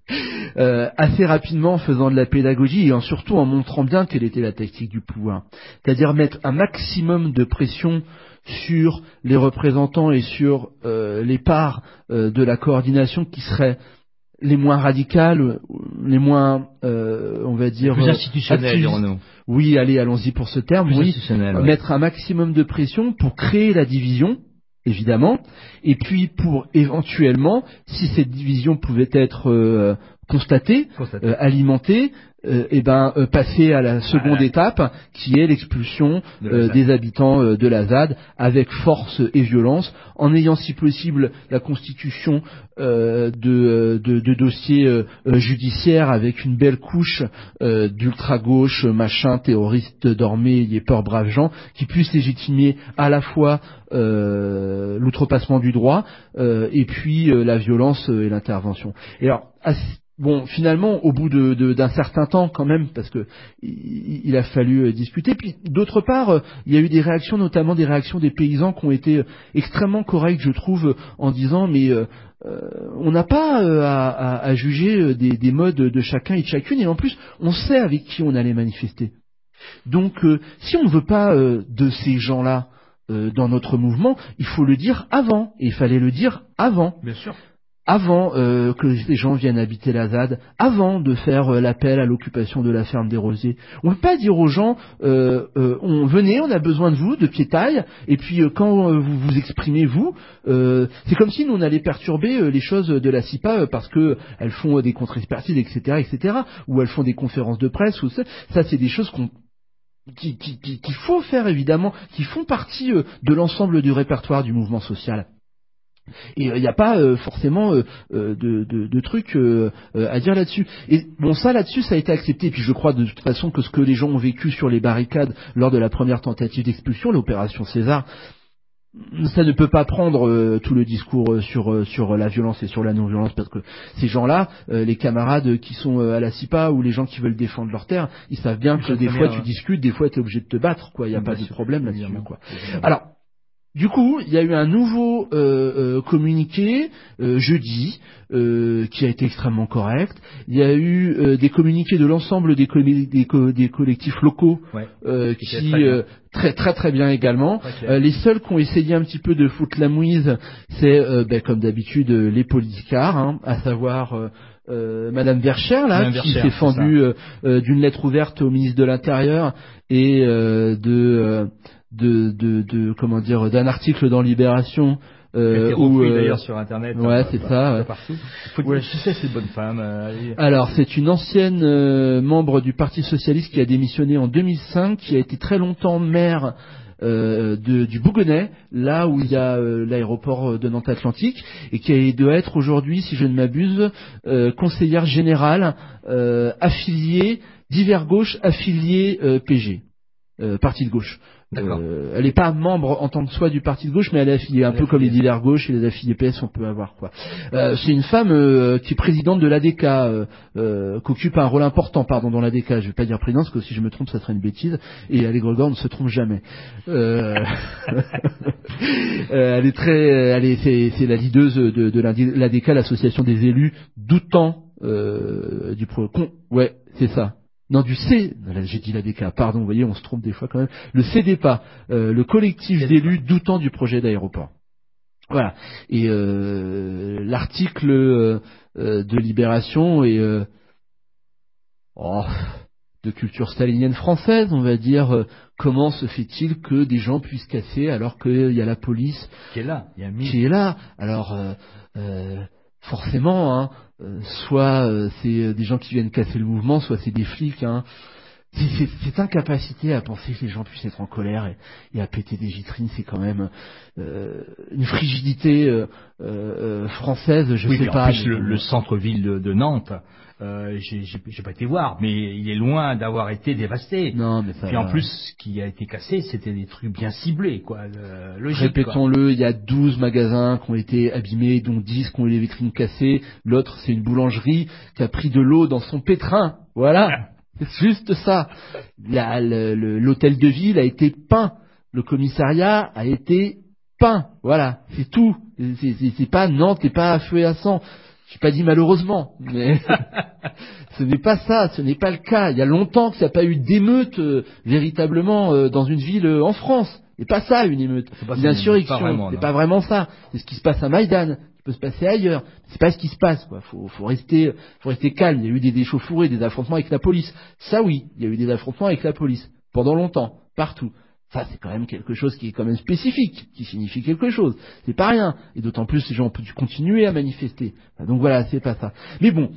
euh, assez rapidement, en faisant de la pédagogie et en, surtout en montrant bien quelle était la tactique du pouvoir, c'est-à-dire mettre un maximum de pression sur les représentants et sur euh, les parts euh, de la coordination qui seraient les moins radicales, les moins, euh, on va dire, plus institutionnelles, dirons-nous. Oui, allez, allons-y pour ce terme. Plus oui, ouais. Mettre un maximum de pression pour créer la division, évidemment, et puis pour éventuellement, si cette division pouvait être euh, constatée, Constaté. euh, alimentée, euh, et ben euh, passer à la seconde voilà. étape, qui est l'expulsion de euh, des habitants euh, de la Z A D avec force et violence, en ayant si possible la constitution euh, de, de, de dossiers euh, judiciaires avec une belle couche euh, d'ultra-gauche, machin, terroristes, dormez, ayez peur, braves gens, qui puissent légitimer à la fois euh, l'outrepassement du droit euh, et puis euh, la violence euh, et l'intervention. Et alors, à, bon, finalement, au bout de, de, d'un certain temps, quand même, parce que il, il a fallu euh, discuter. Puis, d'autre part, euh, il y a eu des réactions, notamment des réactions des paysans, qui ont été euh, extrêmement correctes, je trouve, euh, en disant, mais euh, euh, on n'a pas euh, à, à, à juger des, des modes de chacun et de chacune, et en plus, on sait avec qui on allait manifester. Donc, euh, si on ne veut pas euh, de ces gens-là euh, dans notre mouvement, il faut le dire avant. Et il fallait le dire avant. Bien sûr. Avant euh, que les gens viennent habiter la Z A D, avant de faire euh, l'appel à l'occupation de la ferme des Rosiers. On ne peut pas dire aux gens, euh, euh, on venez, on a besoin de vous, de pied-taille, et puis euh, quand euh, vous vous exprimez vous, euh, c'est comme si nous on allait perturber euh, les choses de la C I P A euh, parce que elles font euh, des contre-expertises, et cetera, et cetera, ou elles font des conférences de presse, ou ça, ça c'est des choses qu'on Qui, qui, qui, qu'il faut faire évidemment, qui font partie euh, de l'ensemble du répertoire du mouvement social. Et il euh, n'y a pas euh, forcément euh, euh, de, de, de trucs euh, euh, à dire là-dessus. Et bon, ça là-dessus, ça a été accepté. Et puis je crois de toute façon que ce que les gens ont vécu sur les barricades lors de la première tentative d'expulsion, l'opération César, ça ne peut pas prendre euh, tout le discours euh, sur euh, sur la violence et sur la non-violence, parce que ces gens-là, euh, les camarades qui sont euh, à la C I P A ou les gens qui veulent défendre leur terre, ils savent bien que des fois tu discutes, des fois tu es obligé de te battre, quoi. Il n'y a pas de problème là-dessus, quoi. Alors, du coup, il y a eu un nouveau euh, euh, communiqué euh, jeudi euh, qui a été extrêmement correct. Il y a eu euh, des communiqués de l'ensemble des, commi- des, co- des collectifs locaux ouais, euh, qui qui très, euh, très très très bien également. Euh, les seuls qui ont essayé un petit peu de foutre la mouise, c'est euh, ben, comme d'habitude euh, les politicards, hein, à savoir euh, Euh, Madame Vercher là, Madame qui Vercher, s'est fendue euh, euh, d'une lettre ouverte au ministre de l'Intérieur et euh, de, euh, de, de, de comment dire, d'un article dans Libération. Euh, où euh, d'ailleurs sur internet. Ouais, hein, c'est bah, ça. Ouais. Partout. Faut ouais. Tu sais, cette bonne femme. Euh, Alors, c'est une ancienne euh, membre du Parti socialiste qui a démissionné en deux mille cinq, qui a été très longtemps maire Euh, de, du Bougonnet, là où il y a euh, l'aéroport de Nantes Atlantique, et qui doit être aujourd'hui, si je ne m'abuse, euh, conseillère générale euh, affiliée, divers gauche, affiliée euh, P G, euh, parti de gauche. Euh, elle n'est pas membre en tant que soi du parti de gauche, mais elle est affiliée un elle peu affiliée. Comme les divers gauches et les affiliés P S on peut avoir quoi. Euh, c'est une femme euh, qui est présidente de l'A D K, euh, euh, qui occupe un rôle important pardon dans l'A D K. Je vais pas dire présidente parce que si je me trompe ça serait une bêtise. Et Allègre Gord ne se trompe jamais. Euh... euh, elle est très, elle est, c'est, c'est la leaduse de, de l'A D K, l'association des élus doutant euh, du pro. Con... Ouais, c'est ça. Non, du C, j'ai dit l'A D K, pardon, vous voyez, on se trompe des fois quand même. Le C D P A, euh, le collectif d'élus doutant du projet d'aéroport. Voilà. Et euh, l'article euh, euh, de Libération est euh, oh, de culture stalinienne française, on va dire. Euh, comment se fait-il que des gens puissent casser alors qu'il y a la police qui est là, il y a qui est là. Alors euh, euh, forcément, hein, euh, soit euh, c'est des gens qui viennent casser le mouvement, soit c'est des flics. Hein. C'est, c'est, cette incapacité à penser que les gens puissent être en colère et, et à péter des vitrines, c'est quand même euh, une frigidité euh, euh, française, je oui, sais mais pas. En plus, le, le centre-ville de, de Nantes, euh, j'ai, j'ai, j'ai pas été voir, mais il est loin d'avoir été dévasté. Non, mais ça Puis va. en plus, ce qui a été cassé, c'était des trucs bien ciblés, quoi. Le, logique, Répétons-le, quoi. Il y a douze magasins qui ont été abîmés, dont dix qui ont eu les vitrines cassées. L'autre, c'est une boulangerie qui a pris de l'eau dans son pétrin. Voilà. C'est juste ça. La, le, le, l'hôtel de ville a été peint. Le commissariat a été peint. Voilà, c'est tout. C'est, c'est, c'est pas Nantes n'est pas à feu et à sang. Je n'ai pas dit malheureusement, mais ce n'est pas ça, ce n'est pas le cas. Il y a longtemps qu'il n'y a pas eu d'émeute euh, véritablement euh, dans une ville euh, en France. C'est pas ça une émeute, c'est une insurrection. C'est, pas vraiment, c'est pas vraiment ça. C'est ce qui se passe à Maïdan, qui peut se passer ailleurs. C'est pas ce qui se passe, quoi. Faut, faut rester, faut rester calme. Il y a eu des échauffourées, des affrontements avec la police. Ça oui, il y a eu des affrontements avec la police pendant longtemps, partout. Ça, c'est quand même quelque chose qui est quand même spécifique, qui signifie quelque chose. C'est pas rien. Et d'autant plus, les gens ont pu continuer à manifester. Donc voilà, c'est pas ça. Mais bon,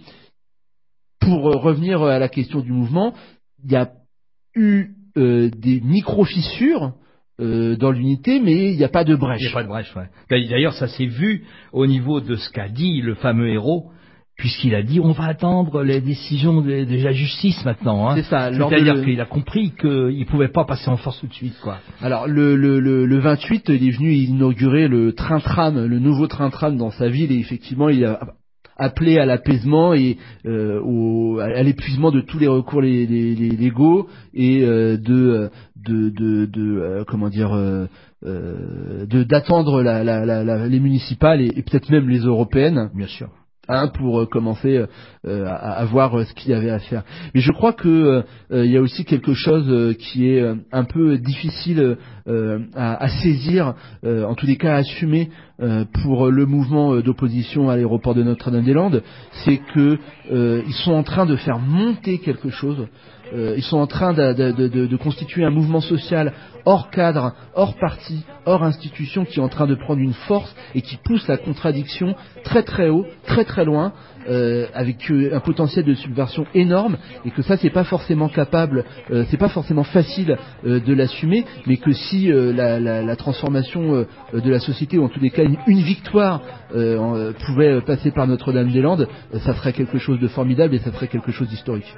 pour euh, revenir à la question du mouvement, il y a eu euh, des micro-fissures euh, dans l'unité, mais il n'y a pas de brèche. Il n'y a pas de brèche, ouais. D'ailleurs, ça s'est vu au niveau de ce qu'a dit le fameux héros, puisqu'il a dit on va attendre les décisions de, de la justice maintenant. Hein. C'est ça. C'est-à-dire le... qu'il a compris qu'il ne pouvait pas passer en force tout de suite, quoi. Alors le, le, le, le vingt-huit, il est venu inaugurer le train-tram, le nouveau train-tram dans sa ville, et effectivement il a appelé à l'apaisement et euh, au, à l'épuisement de tous les recours les, les, les légaux et euh, de, de, de, de euh, comment dire euh, euh, de d'attendre la, la, la, la, les municipales et, et peut-être même les européennes. Bien sûr. Hein, pour euh, commencer euh, à, à voir euh, ce qu'il y avait à faire. Mais je crois que euh, il y a aussi quelque chose euh, qui est euh, un peu difficile euh, à, à saisir, euh, en tous les cas à assumer euh, pour le mouvement d'opposition à l'aéroport de Notre-Dame-des-Landes, c'est que euh, ils sont en train de faire monter quelque chose. Euh, ils sont en train de, de, de, de constituer un mouvement social hors cadre, hors parti, hors institution, qui est en train de prendre une force et qui pousse la contradiction très très haut, très très loin, euh, avec euh, un potentiel de subversion énorme, et que ça c'est pas forcément capable, euh, c'est pas forcément facile euh, de l'assumer, mais que si euh, la, la, la transformation euh, de la société, ou en tous les cas une, une victoire euh, en, pouvait passer par Notre-Dame-des-Landes, euh, ça serait quelque chose de formidable et ça serait quelque chose d'historique.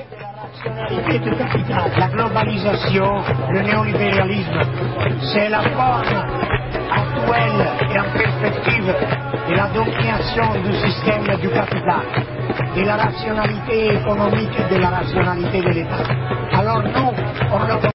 La globalisation, le néolibéralisme, c'est la forme actuelle et en perspective de la domination du système du capital, de la rationalité économique et de la rationalité de l'État. Alors nous, on le